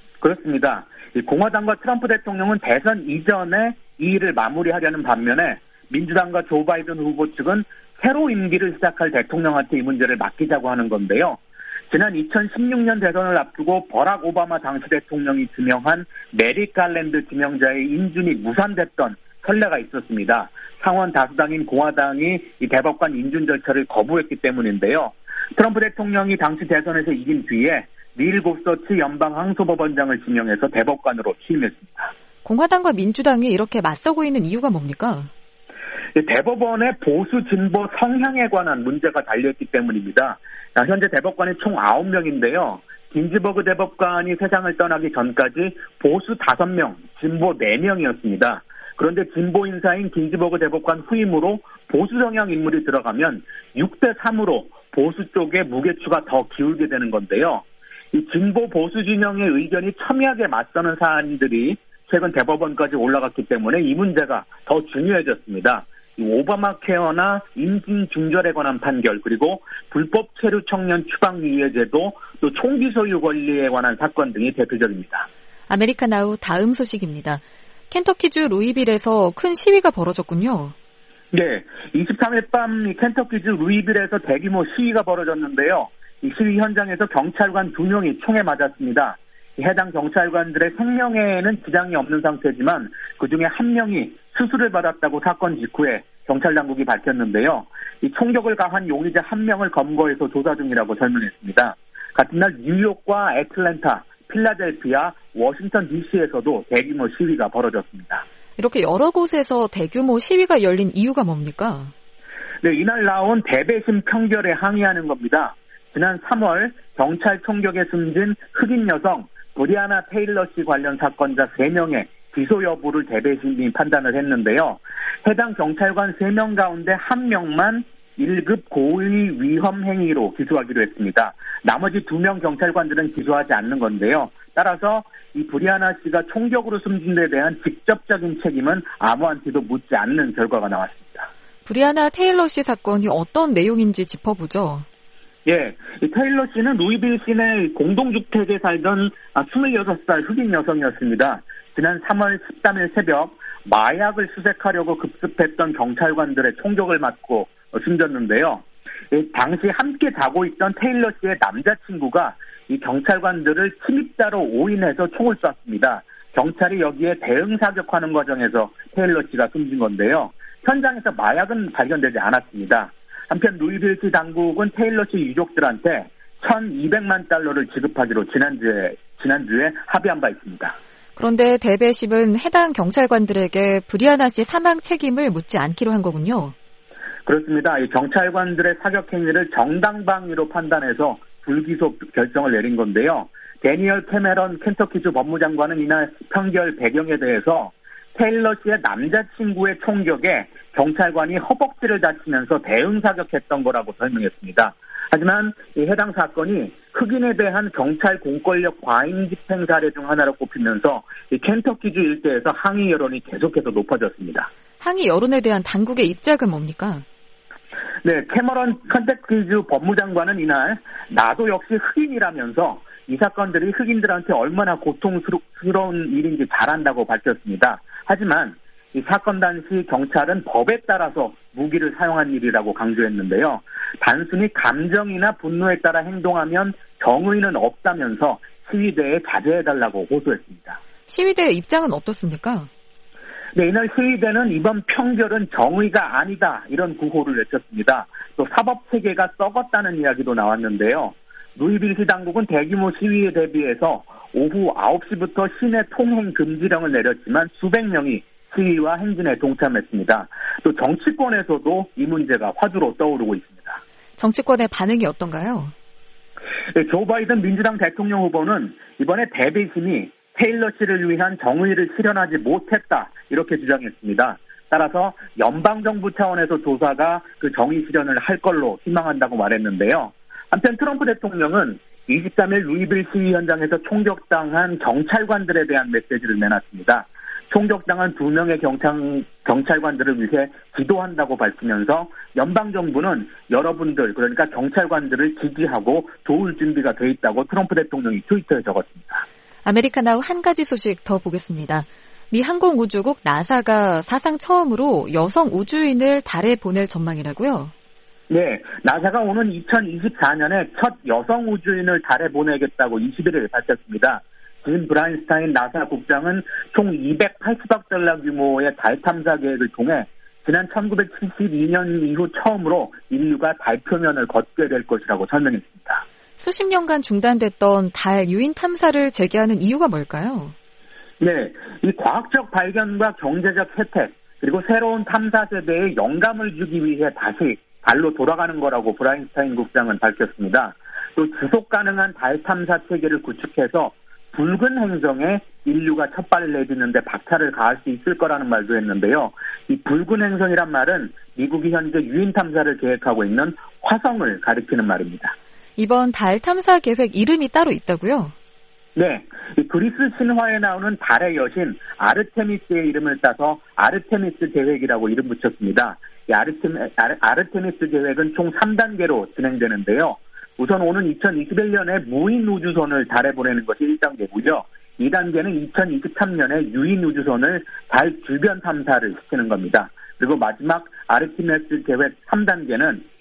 그렇습니다. 공화당과 트럼프 대통령은 대선 이전에 이 일을 마무리하려는 반면에 민주당과 조 바이든 후보 측은 새로 임기를 시작할 대통령한테 이 문제를 맡기자고 하는 건데요. 지난 이천십육 년 대선을 앞두고 버락 오바마 당시 대통령이 지명한 메리 갈랜드 지명자의 인준이 무산됐던 선례가 있었습니다. 상원 다수당인 공화당이 이 대법관 인준 절차를 거부했기 때문인데요. 트럼프 대통령이 당시 대선에서 이긴 뒤에 닐 고서치 연방 항소법원장을 지명해서 대법관으로 취임했습니다. 공화당과 민주당이 이렇게 맞서고 있는 이유가 뭡니까? 대법원의 보수 진보 성향에 관한 문제가 달려있기 때문입니다. 현재 대법관이 총 아홉 명인데요. 긴즈버그 대법관이 세상을 떠나기 전까지 보수 다섯 명, 진보 네 명이었습니다. 그런데 진보 인사인 긴즈버그 대법관 후임으로 보수 성향 인물이 들어가면 육 대 삼으로 보수 쪽에 무게추가 더 기울게 되는 건데요. 이 진보 보수 진영의 의견이 첨예하게 맞서는 사안들이 최근 대법원까지 올라갔기 때문에 이 문제가 더 중요해졌습니다. 이 오바마 케어나 임신 중절에 관한 판결, 그리고 불법 체류 청년 추방 유예제도, 또 총기 소유 권리에 관한 사건 등이 대표적입니다. 아메리카나우 다음 소식입니다. 켄터키주 루이빌에서 큰 시위가 벌어졌군요. 네, 이십삼 일 밤 켄터키주 루이빌에서 대규모 시위가 벌어졌는데요. 이 시위 현장에서 경찰관 두 명이 총에 맞았습니다. 해당 경찰관들의 생명에는 지장이 없는 상태지만 그중에 한 명이 수술을 받았다고 사건 직후에 경찰 당국이 밝혔는데요. 이 총격을 가한 용의자 한 명을 검거해서 조사 중이라고 설명했습니다. 같은 날 뉴욕과 애틀랜타, 필라델피아, 워싱턴 디씨에서도 대규모 시위가 벌어졌습니다. 이렇게 여러 곳에서 대규모 시위가 열린 이유가 뭡니까? 네, 이날 나온 대배심 판결에 항의하는 겁니다. 지난 삼월 경찰 총격에 숨진 흑인 여성 브리아나 테일러 씨 관련 사건자 세 명의 기소 여부를 대배심이 판단을 했는데요. 해당 경찰관 세 명 가운데 한 명만 일 급 고의 위험 행위로 기소하기로 했습니다. 나머지 두 명 경찰관들은 기소하지 않는 건데요. 따라서 이 브리아나 씨가 총격으로 숨진 데 대한 직접적인 책임은 아무한테도 묻지 않는 결과가 나왔습니다. 브리아나 테일러 씨 사건이 어떤 내용인지 짚어보죠. 예, 이 테일러 씨는 루이빌 시내 공동주택에 살던 스물여섯 살 흑인 여성이었습니다. 지난 삼월 십삼일 새벽 마약을 수색하려고 급습했던 경찰관들의 총격을 맞고 숨졌는데요. 당시 함께 자고 있던 테일러 씨의 남자친구가 이 경찰관들을 침입자로 오인해서 총을 쐈습니다. 경찰이 여기에 대응 사격하는 과정에서 테일러 씨가 숨진 건데요. 현장에서 마약은 발견되지 않았습니다. 한편 루이빌시 당국은 테일러 씨 유족들한테 천이백만 달러를 지급하기로 지난주에, 지난주에 합의한 바 있습니다. 그런데 대배심은 해당 경찰관들에게 브리아나 씨 사망 책임을 묻지 않기로 한 거군요. 그렇습니다. 이 경찰관들의 사격 행위를 정당방위로 판단해서 불기소 결정을 내린 건데요. 데니얼 캐메런 켄터키주 법무장관은 이날 판결 배경에 대해서 테일러 씨의 남자친구의 총격에 경찰관이 허벅지를 다치면서 대응 사격했던 거라고 설명했습니다. 하지만 이 해당 사건이 흑인에 대한 경찰 공권력 과잉 집행 사례 중 하나로 꼽히면서 이 켄터키주 일대에서 항의 여론이 계속해서 높아졌습니다. 항의 여론에 대한 당국의 입장은 뭡니까? 네, 캐머런 켄터키주 법무장관은 이날 나도 역시 흑인이라면서 이 사건들이 흑인들한테 얼마나 고통스러운 일인지 잘 안다고 밝혔습니다. 하지만 이 사건 당시 경찰은 법에 따라서 무기를 사용한 일이라고 강조했는데요. 단순히 감정이나 분노에 따라 행동하면 정의는 없다면서 시위대에 자제해달라고 호소했습니다. 시위대의 입장은 어떻습니까? 네, 이날 시위대는 이번 판결은 정의가 아니다 이런 구호를 외쳤습니다. 또 사법체계가 썩었다는 이야기도 나왔는데요. 루이빌시 당국은 대규모 시위에 대비해서 오후 아홉 시부터 시내 통행 금지령을 내렸지만 수백 명이 시위와 행진에 동참했습니다. 또 정치권에서도 이 문제가 화두로 떠오르고 있습니다. 정치권의 반응이 어떤가요? 네, 조 바이든 민주당 대통령 후보는 이번에 대배심이 테일러 씨를 위한 정의를 실현하지 못했다 이렇게 주장했습니다. 따라서 연방정부 차원에서 조사가 그 정의 실현을 할 걸로 희망한다고 말했는데요. 한편 트럼프 대통령은 이십삼일 루이빌 시위 현장에서 총격당한 경찰관들에 대한 메시지를 내놨습니다. 총격당한 두 명의 경찰, 경찰관들을 위해 기도한다고 밝히면서 연방정부는 여러분들 그러니까 경찰관들을 지지하고 도울 준비가 돼 있다고 트럼프 대통령이 트위터에 적었습니다. 아메리카나우 한 가지 소식 더 보겠습니다. 미 항공우주국 나사가 사상 처음으로 여성 우주인을 달에 보낼 전망이라고요? 네, 나사가 오는 이천이십사년에 첫 여성 우주인을 달에 보내겠다고 이십일일 밝혔습니다. 짐 브라인스타인 나사 국장은 총 이백팔십억 달러 규모의 달 탐사 계획을 통해 지난 천구백칠십이년 이후 처음으로 인류가 달 표면을 걷게 될 것이라고 설명했습니다. 수십 년간 중단됐던 달 유인 탐사를 재개하는 이유가 뭘까요? 네, 이 과학적 발견과 경제적 혜택 그리고 새로운 탐사 세대에 영감을 주기 위해 다시 달로 돌아가는 거라고 브라인스타인 국장은 밝혔습니다. 또 지속 가능한 달 탐사 체계를 구축해서 붉은 행성에 인류가 첫 발을 내딛는데 박차를 가할 수 있을 거라는 말도 했는데요. 이 붉은 행성이란 말은 미국이 현재 유인 탐사를 계획하고 있는 화성을 가리키는 말입니다. 이번 달 탐사 계획 이름이 따로 있다고요? 네, 이 그리스 신화에 나오는 달의 여신 아르테미스의 이름을 따서 아르테미스 계획이라고 이름 붙였습니다. 이 아르테미, 아르, 아르테미스 계획은 총 삼 단계로 진행되는데요. 우선 오는 이천이십일년에 무인 우주선을 달에 보내는 것이 일 단계고요. 이 단계는 이천이십삼년에 유인 우주선을 달 주변 탐사를 시키는 겁니다. 그리고 마지막 아르테미스 계획 삼 단계는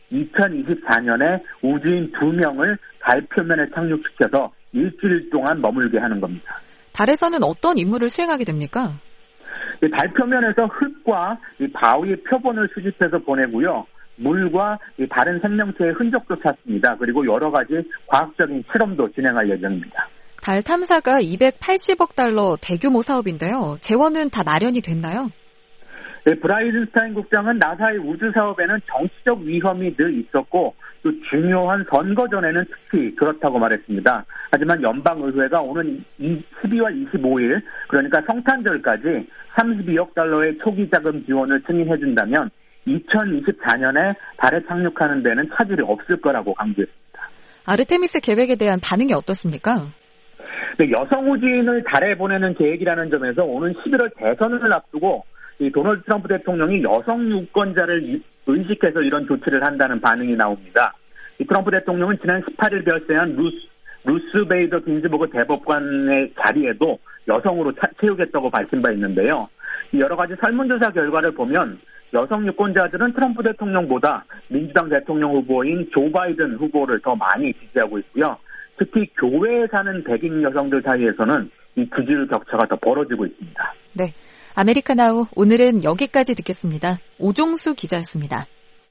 이천이십사 년에 우주인 두 명을 달 표면에 착륙시켜서 일주일 동안 머물게 하는 겁니다. 달에서는 어떤 임무를 수행하게 됩니까? 달 표면에서 흙과 이 바위의 표본을 수집해서 보내고요. 물과 이 다른 생명체의 흔적도 찾습니다. 그리고 여러 가지 과학적인 실험도 진행할 예정입니다. 달 탐사가 이백팔십억 달러 대규모 사업인데요. 재원은 다 마련이 됐나요? 네, 브라이든스타인 국장은 나사의 우주 사업에는 정치적 위험이 늘 있었고 또 중요한 선거 전에는 특히 그렇다고 말했습니다. 하지만 연방의회가 오는 십이월 이십오일 그러니까 성탄절까지 삼십이억 달러의 초기 자금 지원을 승인해준다면 이천이십사 년에 달에 착륙하는 데는 차질이 없을 거라고 강조했습니다. 아르테미스 계획에 대한 반응이 어떻습니까? 네, 여성 우주인을 달에 보내는 계획이라는 점에서 오는 십일월 대선을 앞두고 이 도널드 트럼프 대통령이 여성 유권자를 의식해서 이런 조치를 한다는 반응이 나옵니다. 이 트럼프 대통령은 지난 십팔일 별세한 루스, 루스 베이더 긴즈버그 대법관의 자리에도 여성으로 차, 채우겠다고 밝힌 바 있는데요. 여러 가지 설문조사 결과를 보면 여성 유권자들은 트럼프 대통령보다 민주당 대통령 후보인 조 바이든 후보를 더 많이 지지하고 있고요. 특히 교외에 사는 백인 여성들 사이에서는 이 지지율 격차가 더 벌어지고 있습니다. 네, 아메리카나우 오늘은 여기까지 듣겠습니다. 오종수 기자였습니다.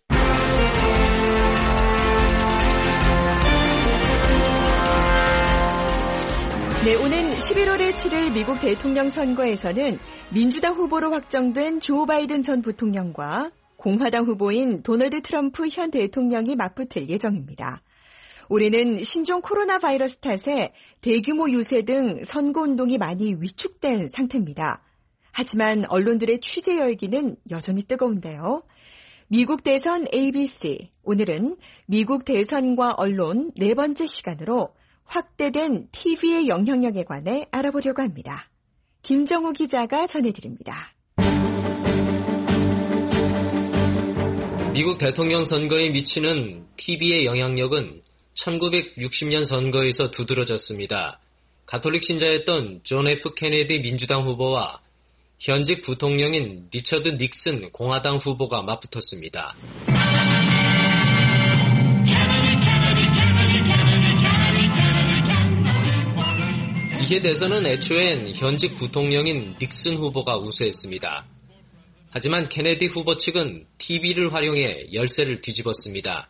네, 오는 십일월에 치를 미국 대통령 선거에서는 민주당 후보로 확정된 조 바이든 전 부통령과 공화당 후보인 도널드 트럼프 현 대통령이 맞붙을 예정입니다. 올해는 신종 코로나 바이러스 탓에 대규모 유세 등 선거운동이 많이 위축된 상태입니다. 하지만 언론들의 취재 열기는 여전히 뜨거운데요. 미국 대선 에이비씨, 오늘은 미국 대선과 언론 네 번째 시간으로 확대된 티비의 영향력에 관해 알아보려고 합니다. 김정우 기자가 전해드립니다. 미국 대통령 선거에 미치는 티비의 영향력은 천구백육십 년 선거에서 두드러졌습니다. 가톨릭 신자였던 존 에프 케네디 민주당 후보와 현직 부통령인 리처드 닉슨 공화당 후보가 맞붙었습니다. 이해 대선은 애초엔 현직 부통령인 닉슨 후보가 우세했습니다. 하지만 케네디 후보 측은 티비를 활용해 열세를 뒤집었습니다.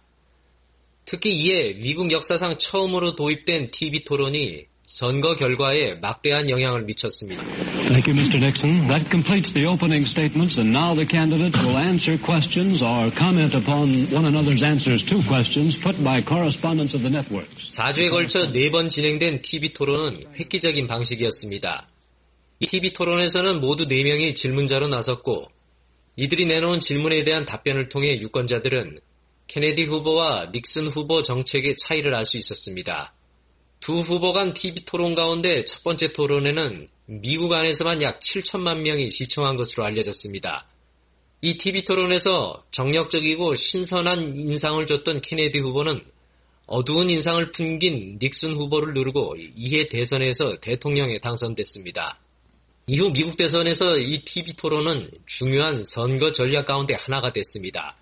특히 이에 미국 역사상 처음으로 도입된 티비 토론이 선거 결과에 막대한 영향을 미쳤습니다. Thank you, Mister Nixon. That completes the opening statements, and now the candidates will answer questions or comment upon one another's answers to questions put by correspondents of the networks. 사 주에 걸쳐 네 번 진행된 티비 토론은 획기적인 방식이었습니다. 이 티비 토론에서는 모두 네 명이 질문자로 나섰고 이들이 내놓은 질문에 대한 답변을 통해 유권자들은 케네디 후보와 닉슨 후보 정책의 차이를 알 수 있었습니다. 두 후보 간 티비 토론 가운데 첫 번째 토론에는 미국 안에서만 약 칠천만 명이 시청한 것으로 알려졌습니다. 이 티비 토론에서 정력적이고 신선한 인상을 줬던 케네디 후보는 어두운 인상을 풍긴 닉슨 후보를 누르고 이해 대선에서 대통령에 당선됐습니다. 이후 미국 대선에서 이 티비 토론은 중요한 선거 전략 가운데 하나가 됐습니다.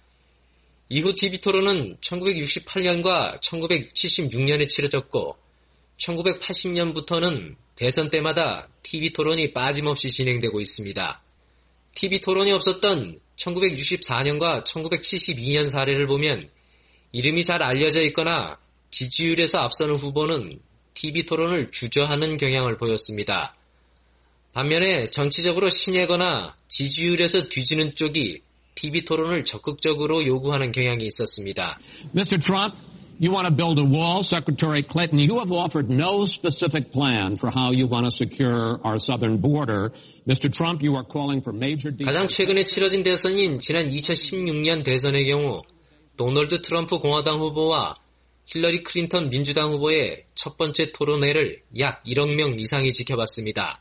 이후 티비 토론은 천구백육십팔 년과 천구백칠십육 년에 치러졌고 천구백팔십 년부터는 대선 때마다 티비 토론이 빠짐없이 진행되고 있습니다. 티비 토론이 없었던 천구백육십사 년과 천구백칠십이 년 사례를 보면 이름이 잘 알려져 있거나 지지율에서 앞서는 후보는 티비 토론을 주저하는 경향을 보였습니다. 반면에 정치적으로 신예거나 지지율에서 뒤지는 쪽이 티비 토론을 적극적으로 요구하는 경향이 있었습니다. Mister Trump, you want to build a wall. Secretary Clinton, you have offered no specific plan for how you want to secure our southern border. Mister Trump, you are calling for major... 가장 최근에 치러진 대선인 지난 이천십육 년 대선의 경우 도널드 트럼프 공화당 후보와 힐러리 클린턴 민주당 후보의 첫 번째 토론회를 약 일억 명 이상이 지켜봤습니다.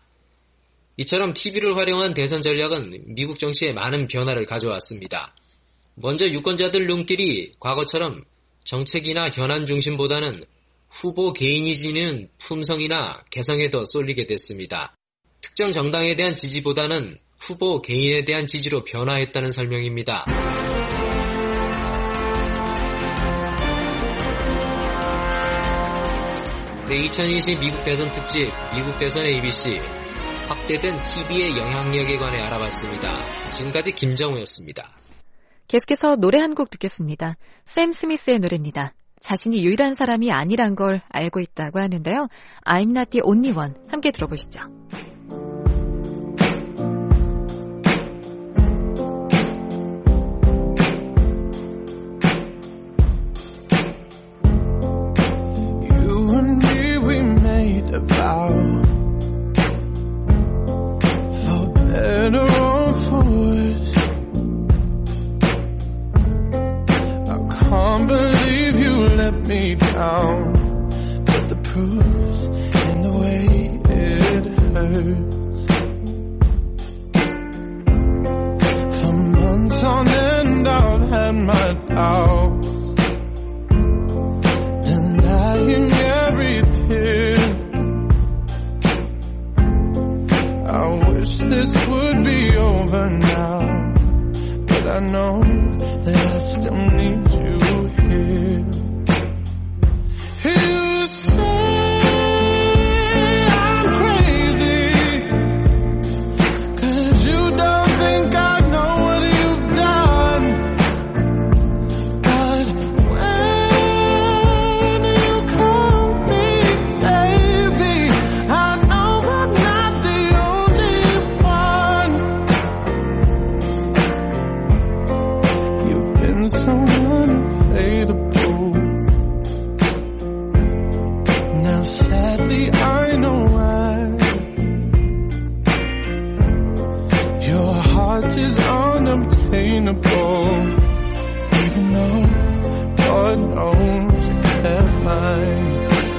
이처럼 티비를 활용한 대선 전략은 미국 정치에 많은 변화를 가져왔습니다. 먼저 유권자들 눈길이 과거처럼 정책이나 현안 중심보다는 후보 개인이 지니는 품성이나 개성에 더 쏠리게 됐습니다. 특정 정당에 대한 지지보다는 후보 개인에 대한 지지로 변화했다는 설명입니다. 네, 이천이십 미국 대선 특집 미국 대선 에이비씨 확대된 티비의 영향력에 관해 알아봤습니다. 지금까지 김정우였습니다. 계속해서 노래 한 곡 듣겠습니다. 샘 스미스의 노래입니다. 자신이 유일한 사람이 아니란 걸 알고 있다고 하는데요. I'm not the only one. 함께 들어보시죠. You and me, we made a vow. For better or for worse. I can't believe you let me down, but the proof's in the way it hurts. For months on end I've had my doubts, denying every tear. I wish this would be over now, but I know that I still need you here. You say I'm crazy, 'cause you don't think I know what you've done. But when you call me baby, I know I'm not the only one. You've been so unfadable. Now sadly I know why. Your heart is unobtainable, even though God knows you can't lie.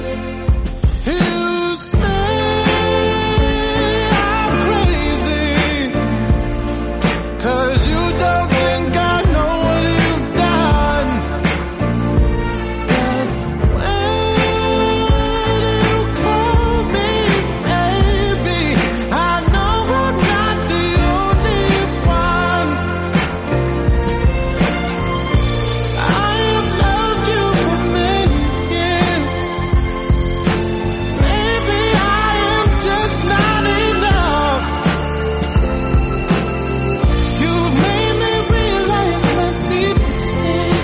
You say I'm crazy, 'cause you don't think I know what you've done. But when you call me baby, I know I'm not the only one. I have loved you for many years. Maybe I am just not enough. You've made me realize my deepest fear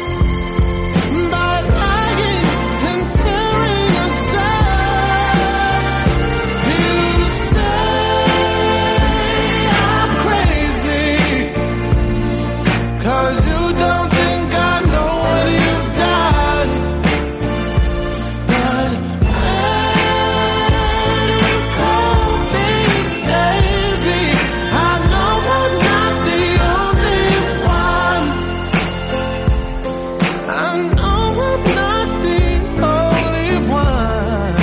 by lying and tearing us up. You say I'm crazy, 'cause you don't think I know what you've done. But when you call me baby, I know I'm not the only one. I know I'm not the only one.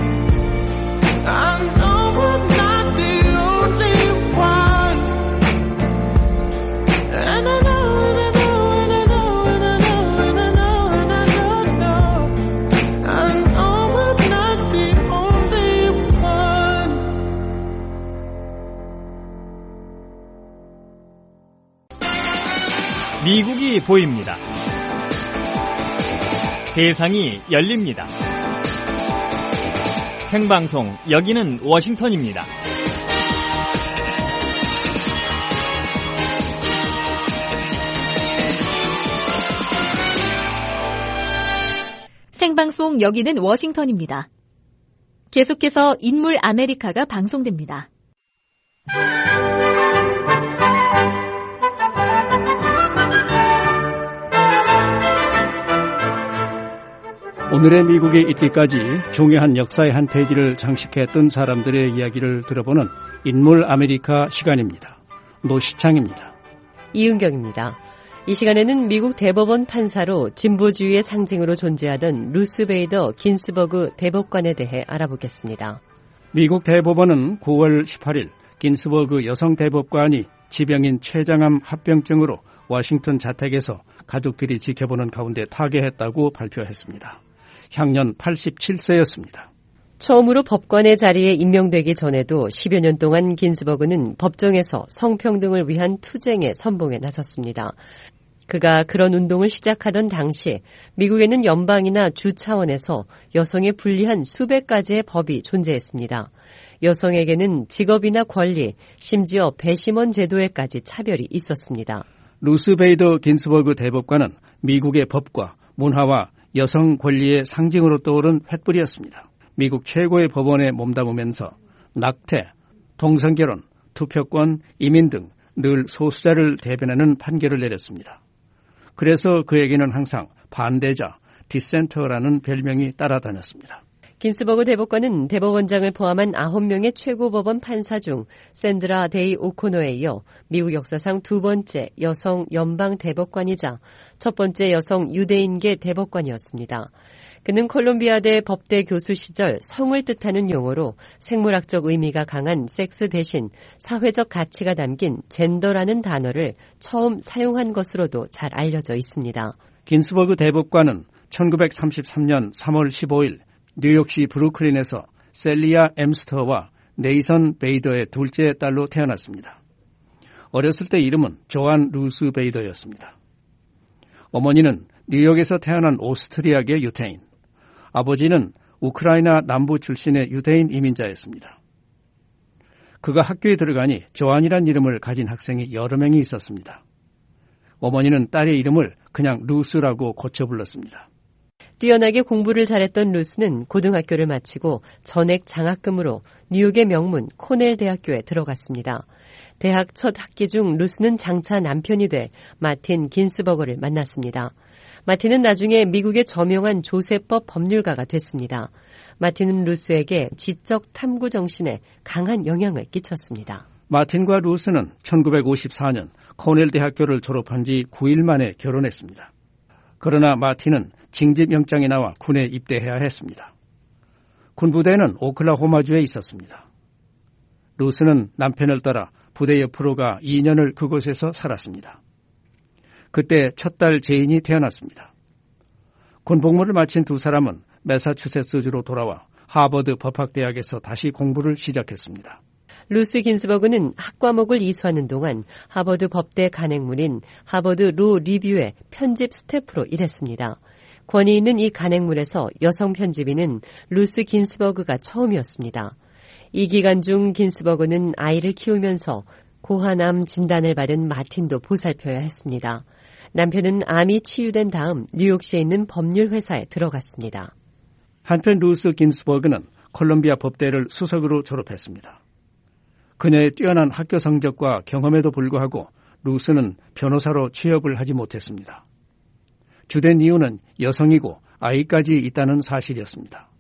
I know I'm not the only one. And I know, and I know, and I know, and I know, and I know, and I know, know. I know I'm not the only one. 미국이 보입니다. 세상이 열립니다. 생방송, 여기는 워싱턴입니다. 생방송 여기는 워싱턴입니다. 계속해서 인물 아메리카가 방송됩니다. 오늘의 미국에 있기까지 중요한 역사의 한 페이지를 장식했던 사람들의 이야기를 들어보는 인물 아메리카 시간입니다. 노시창입니다. 이은경입니다. 이 시간에는 미국 대법원 판사로 진보주의의 상징으로 존재하던 루스 베이더 긴스버그 대법관에 대해 알아보겠습니다. 미국 대법원은 구월 십팔일 긴스버그 여성 대법관이 지병인 췌장암 합병증으로 워싱턴 자택에서 가족들이 지켜보는 가운데 타계했다고 발표했습니다. 향년 팔십칠세였습니다. 처음으로 법관의 자리에 임명되기 전에도 십여 년 동안 긴스버그는 법정에서 성평등을 위한 투쟁에 선봉에 나섰습니다. 그가 그런 운동을 시작하던 당시 미국에는 연방이나 주 차원에서 여성에 불리한 수백 가지의 법이 존재했습니다. 여성에게는 직업이나 권리, 심지어 배심원 제도에까지 차별이 있었습니다. 루스 베이더 긴스버그 대법관은 미국의 법과 문화와 여성 권리의 상징으로 떠오른 횃불이었습니다. 미국 최고의 법원에 몸담으면서 낙태, 동성결혼, 투표권, 이민 등 늘 소수자를 대변하는 판결을 내렸습니다. 그래서 그에게는 항상 반대자, 디센터라는 별명이 따라다녔습니다. 긴스버그 대법관은 대법원장을 포함한 아홉 명의 최고법원 판사 중 샌드라 데이 오코너에 이어 미국 역사상 두 번째 여성 연방 대법관이자 첫 번째 여성 유대인계 대법관이었습니다. 그는 콜롬비아대 법대 교수 시절 성을 뜻하는 용어로 생물학적 의미가 강한 섹스 대신 사회적 가치가 담긴 젠더라는 단어를 처음 사용한 것으로도 잘 알려져 있습니다. 긴스버그 대법관은 천구백삼십삼 년 삼월 십오일 뉴욕시 브루클린에서 셀리아 엠스터와 네이선 베이더의 둘째 딸로 태어났습니다. 어렸을 때 이름은 조안 루스 베이더였습니다. 어머니는 뉴욕에서 태어난 오스트리아계 유태인, 아버지는 우크라이나 남부 출신의 유대인 이민자였습니다. 그가 학교에 들어가니 조안이란 이름을 가진 학생이 여러 명이 있었습니다. 어머니는 딸의 이름을 그냥 루스라고 고쳐 불렀습니다. 뛰어나게 공부를 잘했던 루스는 고등학교를 마치고 전액 장학금으로 뉴욕의 명문 코넬 대학교에 들어갔습니다. 대학 첫 학기 중 루스는 장차 남편이 될 마틴 긴스버거를 만났습니다. 마틴은 나중에 미국의 저명한 조세법 법률가가 됐습니다. 마틴은 루스에게 지적 탐구 정신에 강한 영향을 끼쳤습니다. 마틴과 루스는 천구백오십사 년 코넬 대학교를 졸업한 지 구 일 만에 결혼했습니다. 그러나 마틴은 징집영장이 나와 군에 입대해야 했습니다. 군부대는 오클라호마주에 있었습니다. 루스는 남편을 따라 부대 옆으로 가 이 년을 그곳에서 살았습니다. 그때 첫 딸 제인이 태어났습니다. 군복무를 마친 두 사람은 매사추세츠주로 돌아와 하버드 법학대학에서 다시 공부를 시작했습니다. 루스 긴스버그는 학과목을 이수하는 동안 하버드 법대 간행물인 하버드 로 리뷰의 편집 스태프로 일했습니다. 권위 있는 이 간행물에서 여성 편집인은 루스 긴스버그가 처음이었습니다. 이 기간 중 긴스버그는 아이를 키우면서 고환암 진단을 받은 마틴도 보살펴야 했습니다. 남편은 암이 치유된 다음 뉴욕시에 있는 법률회사에 들어갔습니다. 한편 루스 긴스버그는 콜롬비아 법대를 수석으로 졸업했습니다. 그녀의 뛰어난 학교 성적과 경험에도 불구하고 루스는 변호사로 취업을 하지 못했습니다. 주된 이유는 여성이고 아이까지 있다는 사실이었습니다.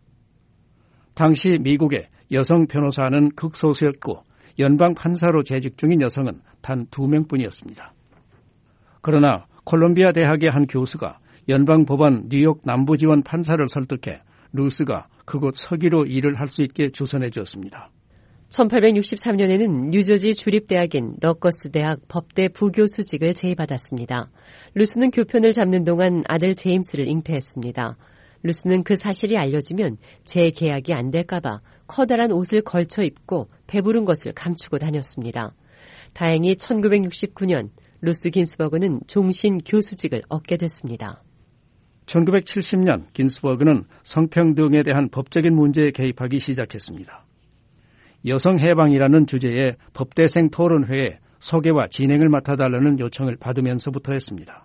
당시 미국의 여성 변호사는 극소수였고 연방 판사로 재직 중인 여성은 단 두 명뿐이었습니다. 그러나 콜롬비아 대학의 한 교수가 연방법원 뉴욕 남부지원 판사를 설득해 루스가 그곳 서기로 일을 할 수 있게 주선해 주었습니다. 천팔백육십삼 년에는 뉴저지 주립대학인 러커스 대학 법대 부교수직을 제의받았습니다. 루스는 교편을 잡는 동안 아들 제임스를 잉태했습니다. 루스는 그 사실이 알려지면 재계약이 안 될까봐 커다란 옷을 걸쳐 입고 배부른 것을 감추고 다녔습니다. 다행히 천구백육십구 년 루스 긴스버그는 종신 교수직을 얻게 됐습니다. 천구백칠십 년 긴스버그는 성평등에 대한 법적인 문제에 개입하기 시작했습니다. 여성해방이라는 주제의 법대생 토론회에 소개와 진행을 맡아달라는 요청을 받으면서부터 했습니다.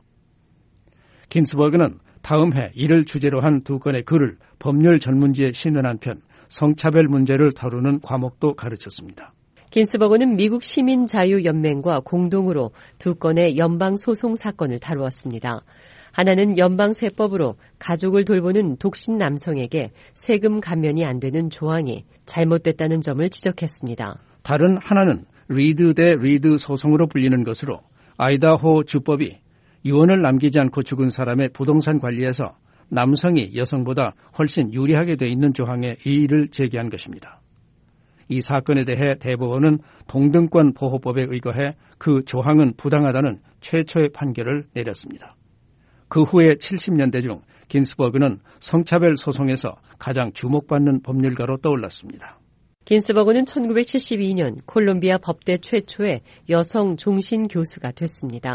긴스버그는 다음 해 이를 주제로 한 두 건의 글을 법률 전문지에 실는 한편 성차별 문제를 다루는 과목도 가르쳤습니다. 긴스버그는 미국 시민자유연맹과 공동으로 두 건의 연방소송 사건을 다루었습니다. 하나는 연방세법으로 가족을 돌보는 독신 남성에게 세금 감면이 안 되는 조항이 잘못됐다는 점을 지적했습니다. 다른 하나는 리드 대 리드 소송으로 불리는 것으로 아이다호 주법이 유언을 남기지 않고 죽은 사람의 부동산 관리에서 남성이 여성보다 훨씬 유리하게 돼 있는 조항에 이의를 제기한 것입니다. 이 사건에 대해 대법원은 동등권 보호법에 의거해 그 조항은 부당하다는 최초의 판결을 내렸습니다. 그 후에 칠십 년대 중 긴스버그는 성차별 소송에서 가장 주목받는 법률가로 떠올랐습니다. 긴스버그는 천구백칠십이 년 콜롬비아 법대 최초의 여성 종신 교수가 됐습니다.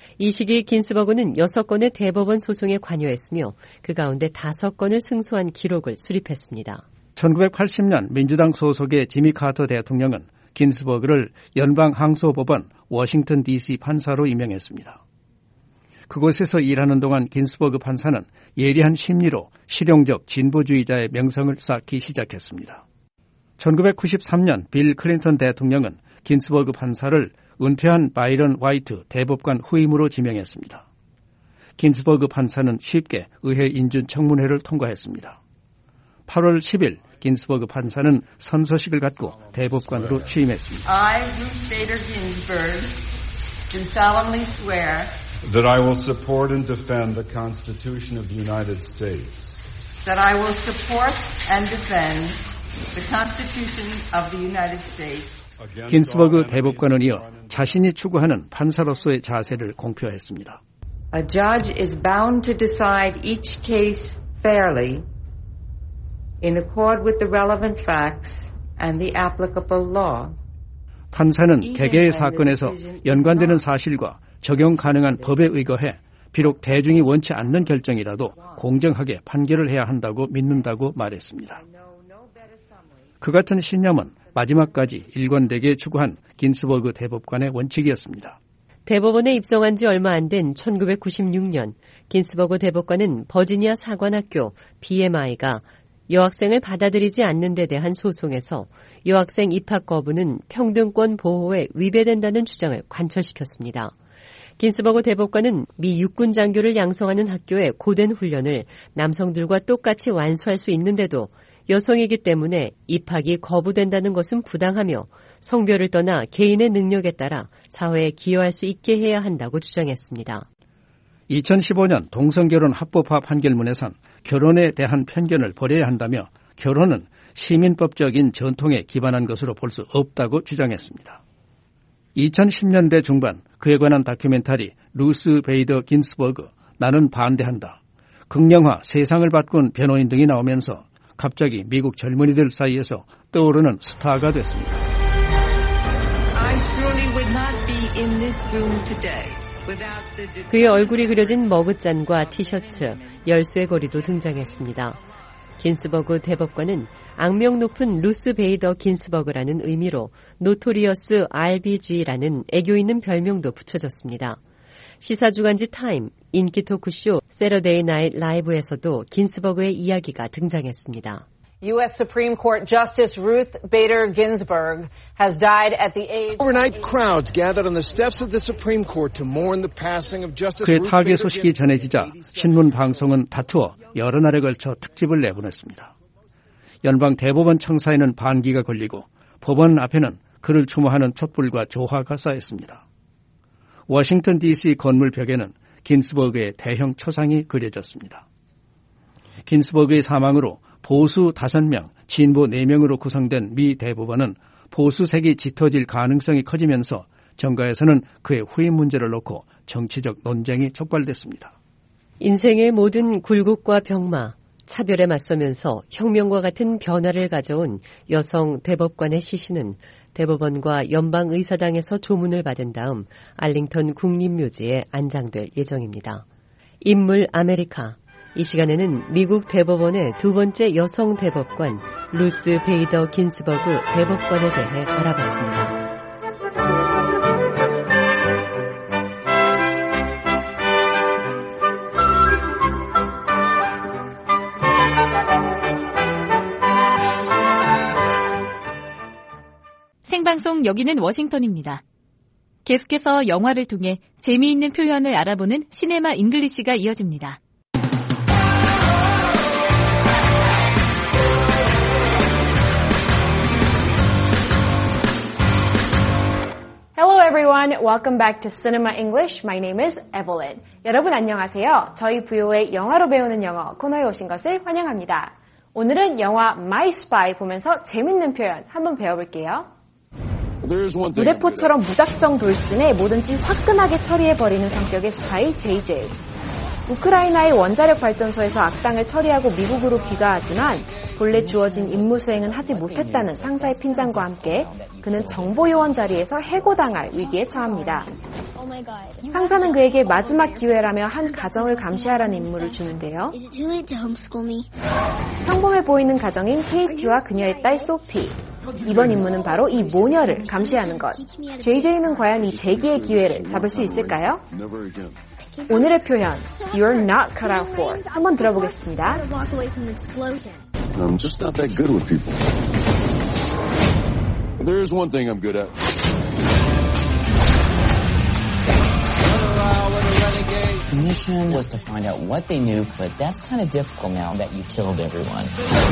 이 시기 긴스버그는 여섯 건의 대법원 소송에 관여했으며 그 가운데 다섯 건을 승소한 기록을 수립했습니다. 천구백팔십 년 민주당 소속의 지미 카터 대통령은 긴스버그를 연방항소법원 워싱턴 디씨 판사로 임명했습니다. 그곳에서 일하는 동안 긴스버그 판사는 예리한 심리로 실용적 진보주의자의 명성을 쌓기 시작했습니다. 천구백구십삼 년 빌 클린턴 대통령은 긴스버그 판사를 은퇴한 바이런 화이트 대법관 후임으로 지명했습니다. 긴스버그 판사는 쉽게 의회 인준 청문회를 통과했습니다. 팔월 십일 긴스버그 판사는 선서식을 갖고 대법관으로 취임했습니다. I, Ruth Bader Ginsburg, do solemnly swear that I will support and defend the Constitution of the United States. That I will support and defend the Constitution of the United States. 긴스버그 대법관은 이어 자신이 추구하는 판사로서의 자세를 공표했습니다. A judge is bound to decide each case fairly in accord with the relevant facts and the applicable law. 판사는 개개의 사건에서 연관되는 사실과 적용 가능한 법에 의거해 비록 대중이 원치 않는 결정이라도 공정하게 판결을 해야 한다고 믿는다고 말했습니다. 그 같은 신념은 마지막까지 일관되게 추구한 긴스버그 대법관의 원칙이었습니다. 대법원에 입성한 지 얼마 안 된 천구백구십육 년 긴스버그 대법관은 버지니아 사관학교 비엠아이가 여학생을 받아들이지 않는 데 대한 소송에서 여학생 입학 거부는 평등권 보호에 위배된다는 주장을 관철시켰습니다. 긴스버그 대법관은 미 육군 장교를 양성하는 학교의 고된 훈련을 남성들과 똑같이 완수할 수 있는데도 여성이기 때문에 입학이 거부된다는 것은 부당하며 성별을 떠나 개인의 능력에 따라 사회에 기여할 수 있게 해야 한다고 주장했습니다. 이천십오 년 동성결혼 합법화 판결문에선 결혼에 대한 편견을 버려야 한다며 결혼은 시민법적인 전통에 기반한 것으로 볼 수 없다고 주장했습니다. 이천십 년대 중반 그에 관한 다큐멘터리 루스 베이더 긴스버그 나는 반대한다. 극영화 세상을 바꾼 변호인 등이 나오면서 갑자기 미국 젊은이들 사이에서 떠오르는 스타가 됐습니다. I surely would not be in this room today without the... 그의 얼굴이 그려진 머그잔과 티셔츠, 열쇠고리도 등장했습니다. 긴스버그 대법관은 악명 높은 루스 베이더 긴스버그라는 의미로 노토리어스 알비지라는 애교 있는 별명도 붙여졌습니다. 시사주간지 타임, 인기 토크쇼 세러데이 나잇 라이브에서도 긴스버그의 이야기가 등장했습니다. U S Supreme Court Justice Ruth Bader Ginsburg has died at the age... Overnight crowds gathered on the steps of the Supreme Court to mourn the passing of Justice 그의 Ruth 타계 Bader 소식이 전해지자 신문 방송은 다투어 여러 날에 걸쳐 특집을 내보냈습니다. 연방 대법원 청사에는 반기가 걸리고 법원 앞에는 그를 추모하는 촛불과 조화가 쌓였습니다. 워싱턴 디씨 건물 벽에는 긴스버그의 대형 초상이 그려졌습니다. 긴스버그의 사망으로 보수 다섯 명, 진보 네 명으로 구성된 미 대법원은 보수색이 짙어질 가능성이 커지면서 정가에서는 그의 후임 문제를 놓고 정치적 논쟁이 촉발됐습니다. 인생의 모든 굴곡과 병마, 차별에 맞서면서 혁명과 같은 변화를 가져온 여성 대법관의 시신은 대법원과 연방의사당에서 조문을 받은 다음 알링턴 국립묘지에 안장될 예정입니다. 인물 아메리카. 이 시간에는 미국 대법원의 두 번째 여성 대법관 루스 베이더 긴스버그 대법관에 대해 알아봤습니다. 생방송 여기는 워싱턴입니다. 계속해서 영화를 통해 재미있는 표현을 알아보는 시네마 잉글리시가 이어집니다. Hello everyone, welcome back to Cinema English. My name is Evelyn. 여러분 안녕하세요. 저희 브이오에이 영화로 배우는 영어 코너에 오신 것을 환영합니다. 오늘은 영화 My Spy 보면서 재밌는 표현 한번 배워볼게요. 무대포처럼 무작정 돌진해 뭐든지 화끈하게 처리해버리는 성격의 스파이 제이제이. 우크라이나의 원자력 발전소에서 악당을 처리하고 미국으로 귀가하지만 본래 주어진 임무 수행은 하지 못했다는 상사의 핀잔과 함께 그는 정보요원 자리에서 해고당할 위기에 처합니다. 상사는 그에게 마지막 기회라며 한 가정을 감시하라는 임무를 주는데요. 평범해 보이는 가정인 케이티와 그녀의 딸 소피. 이번 임무는 바로 이 모녀를 감시하는 것. 제이제이는 과연 이 재기의 기회를 잡을 수 있을까요? 오늘의 표현, You're not cut out for. 한번 들어보겠습니다. I'm just not that good with people. There's one thing I'm good at. The mission was to find out what they knew, but that's kind of difficult now that you killed everyone.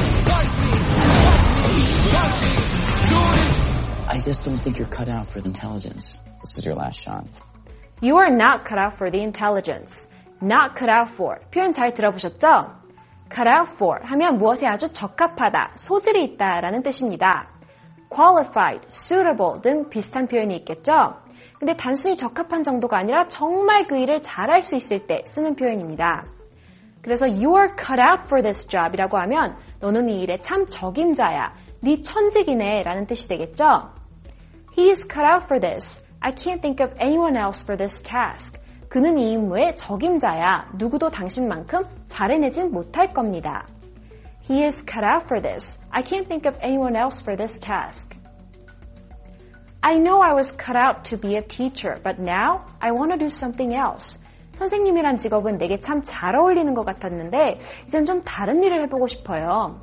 I just don't think you're cut out for the intelligence. This is your last shot. You are not cut out for the intelligence. Not cut out for. 표현 잘 들어보셨죠? Cut out for 하면 무엇에 아주 적합하다, 소질이 있다라는 뜻입니다. Qualified, suitable 등 비슷한 표현이 있겠죠? 근데 단순히 적합한 정도가 아니라 정말 그 일을 잘할 수 있을 때 쓰는 표현입니다. 그래서 you are cut out for this job 이라고 하면 너는 이 일에 참 적임자야, 네 천직이네 라는 뜻이 되겠죠? He is cut out for this. I can't think of anyone else for this task. 그는 이 임무의 적임자야. 누구도 당신만큼 잘해내진 못할 겁니다. He is cut out for this. I can't think of anyone else for this task. I know I was cut out to be a teacher, but now I want to do something else. 선생님이란 직업은 내게 참 잘 어울리는 것 같았는데 이젠 좀 다른 일을 해보고 싶어요.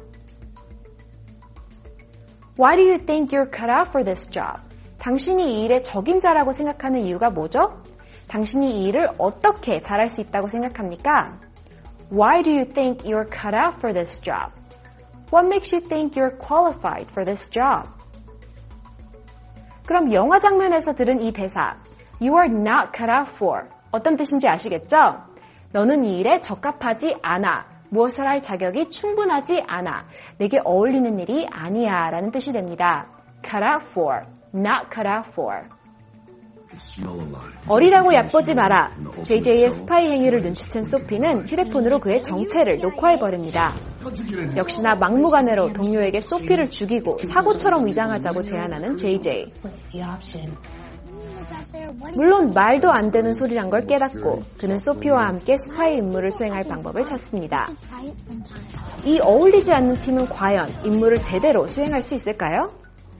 Why do you think you're cut out for this job? 당신이 이 일의 적임자라고 생각하는 이유가 뭐죠? 당신이 이 일을 어떻게 잘할 수 있다고 생각합니까? Why do you think you're cut out for this job? What makes you think you're qualified for this job? 그럼 영화 장면에서 들은 이 대사 You are not cut out for 어떤 뜻인지 아시겠죠? 너는 이 일에 적합하지 않아. 무엇을 할 자격이 충분하지 않아. 내게 어울리는 일이 아니야 라는 뜻이 됩니다. Cut out for, not cut out for. 어리라고 얕보지 마라. 제이제이의 스파이 행위를 눈치챈 소피는 휴대폰으로 그의 정체를 녹화해버립니다. 역시나 막무가내로 동료에게 소피를 죽이고 사고처럼 위장하자고 제안하는 제이제이. 물론 말도 안 되는 소리란 걸 깨닫고 그는 소피와 함께 스파이 임무를 수행할 방법을 찾습니다. 이 어울리지 않는 팀은 과연 임무를 제대로 수행할 수 있을까요?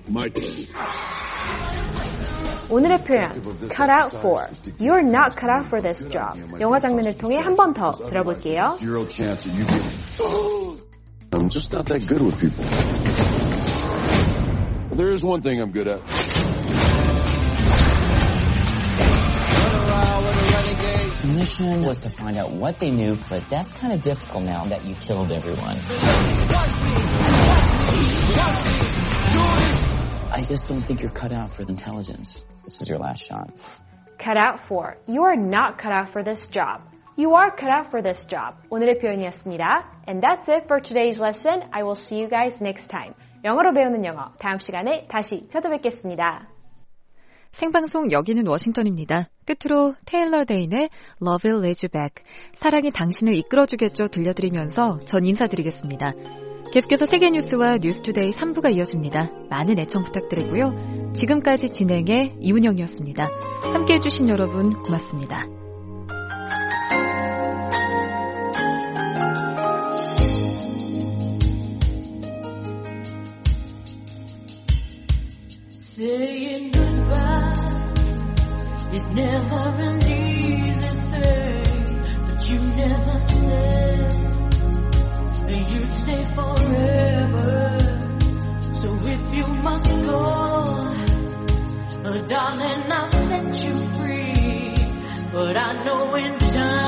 오늘의 표현, cut out for. You're not cut out for this job. 영화 장면을 통해 한 번 더 들어볼게요. I'm just not that good with people. There's one thing I'm good at. The mission was to find out what they knew, but that's kind of difficult now that you killed everyone. I just don't think you're cut out for the intelligence. This is your last shot. Cut out for. You are not cut out for this job. You are cut out for this job. 오늘의 표현이었습니다. And that's it for today's lesson. I will see you guys next time. 영어로 배우는 영어. 다음 시간에 다시 찾아뵙겠습니다. 생방송 여기는 워싱턴입니다. 끝으로 테일러 데인의 Love Will Lead You Back, 사랑이 당신을 이끌어주겠죠 들려드리면서 전 인사드리겠습니다. 계속해서 세계 뉴스와 뉴스투데이 삼 부가 이어집니다. 많은 애청 부탁드리고요. 지금까지 진행의 이운영이었습니다. 함께해 주신 여러분 고맙습니다. Saying goodbye is never an easy thing, but you never said that you'd stay forever. So if you must go, oh darling, I'll set you free, but I know in time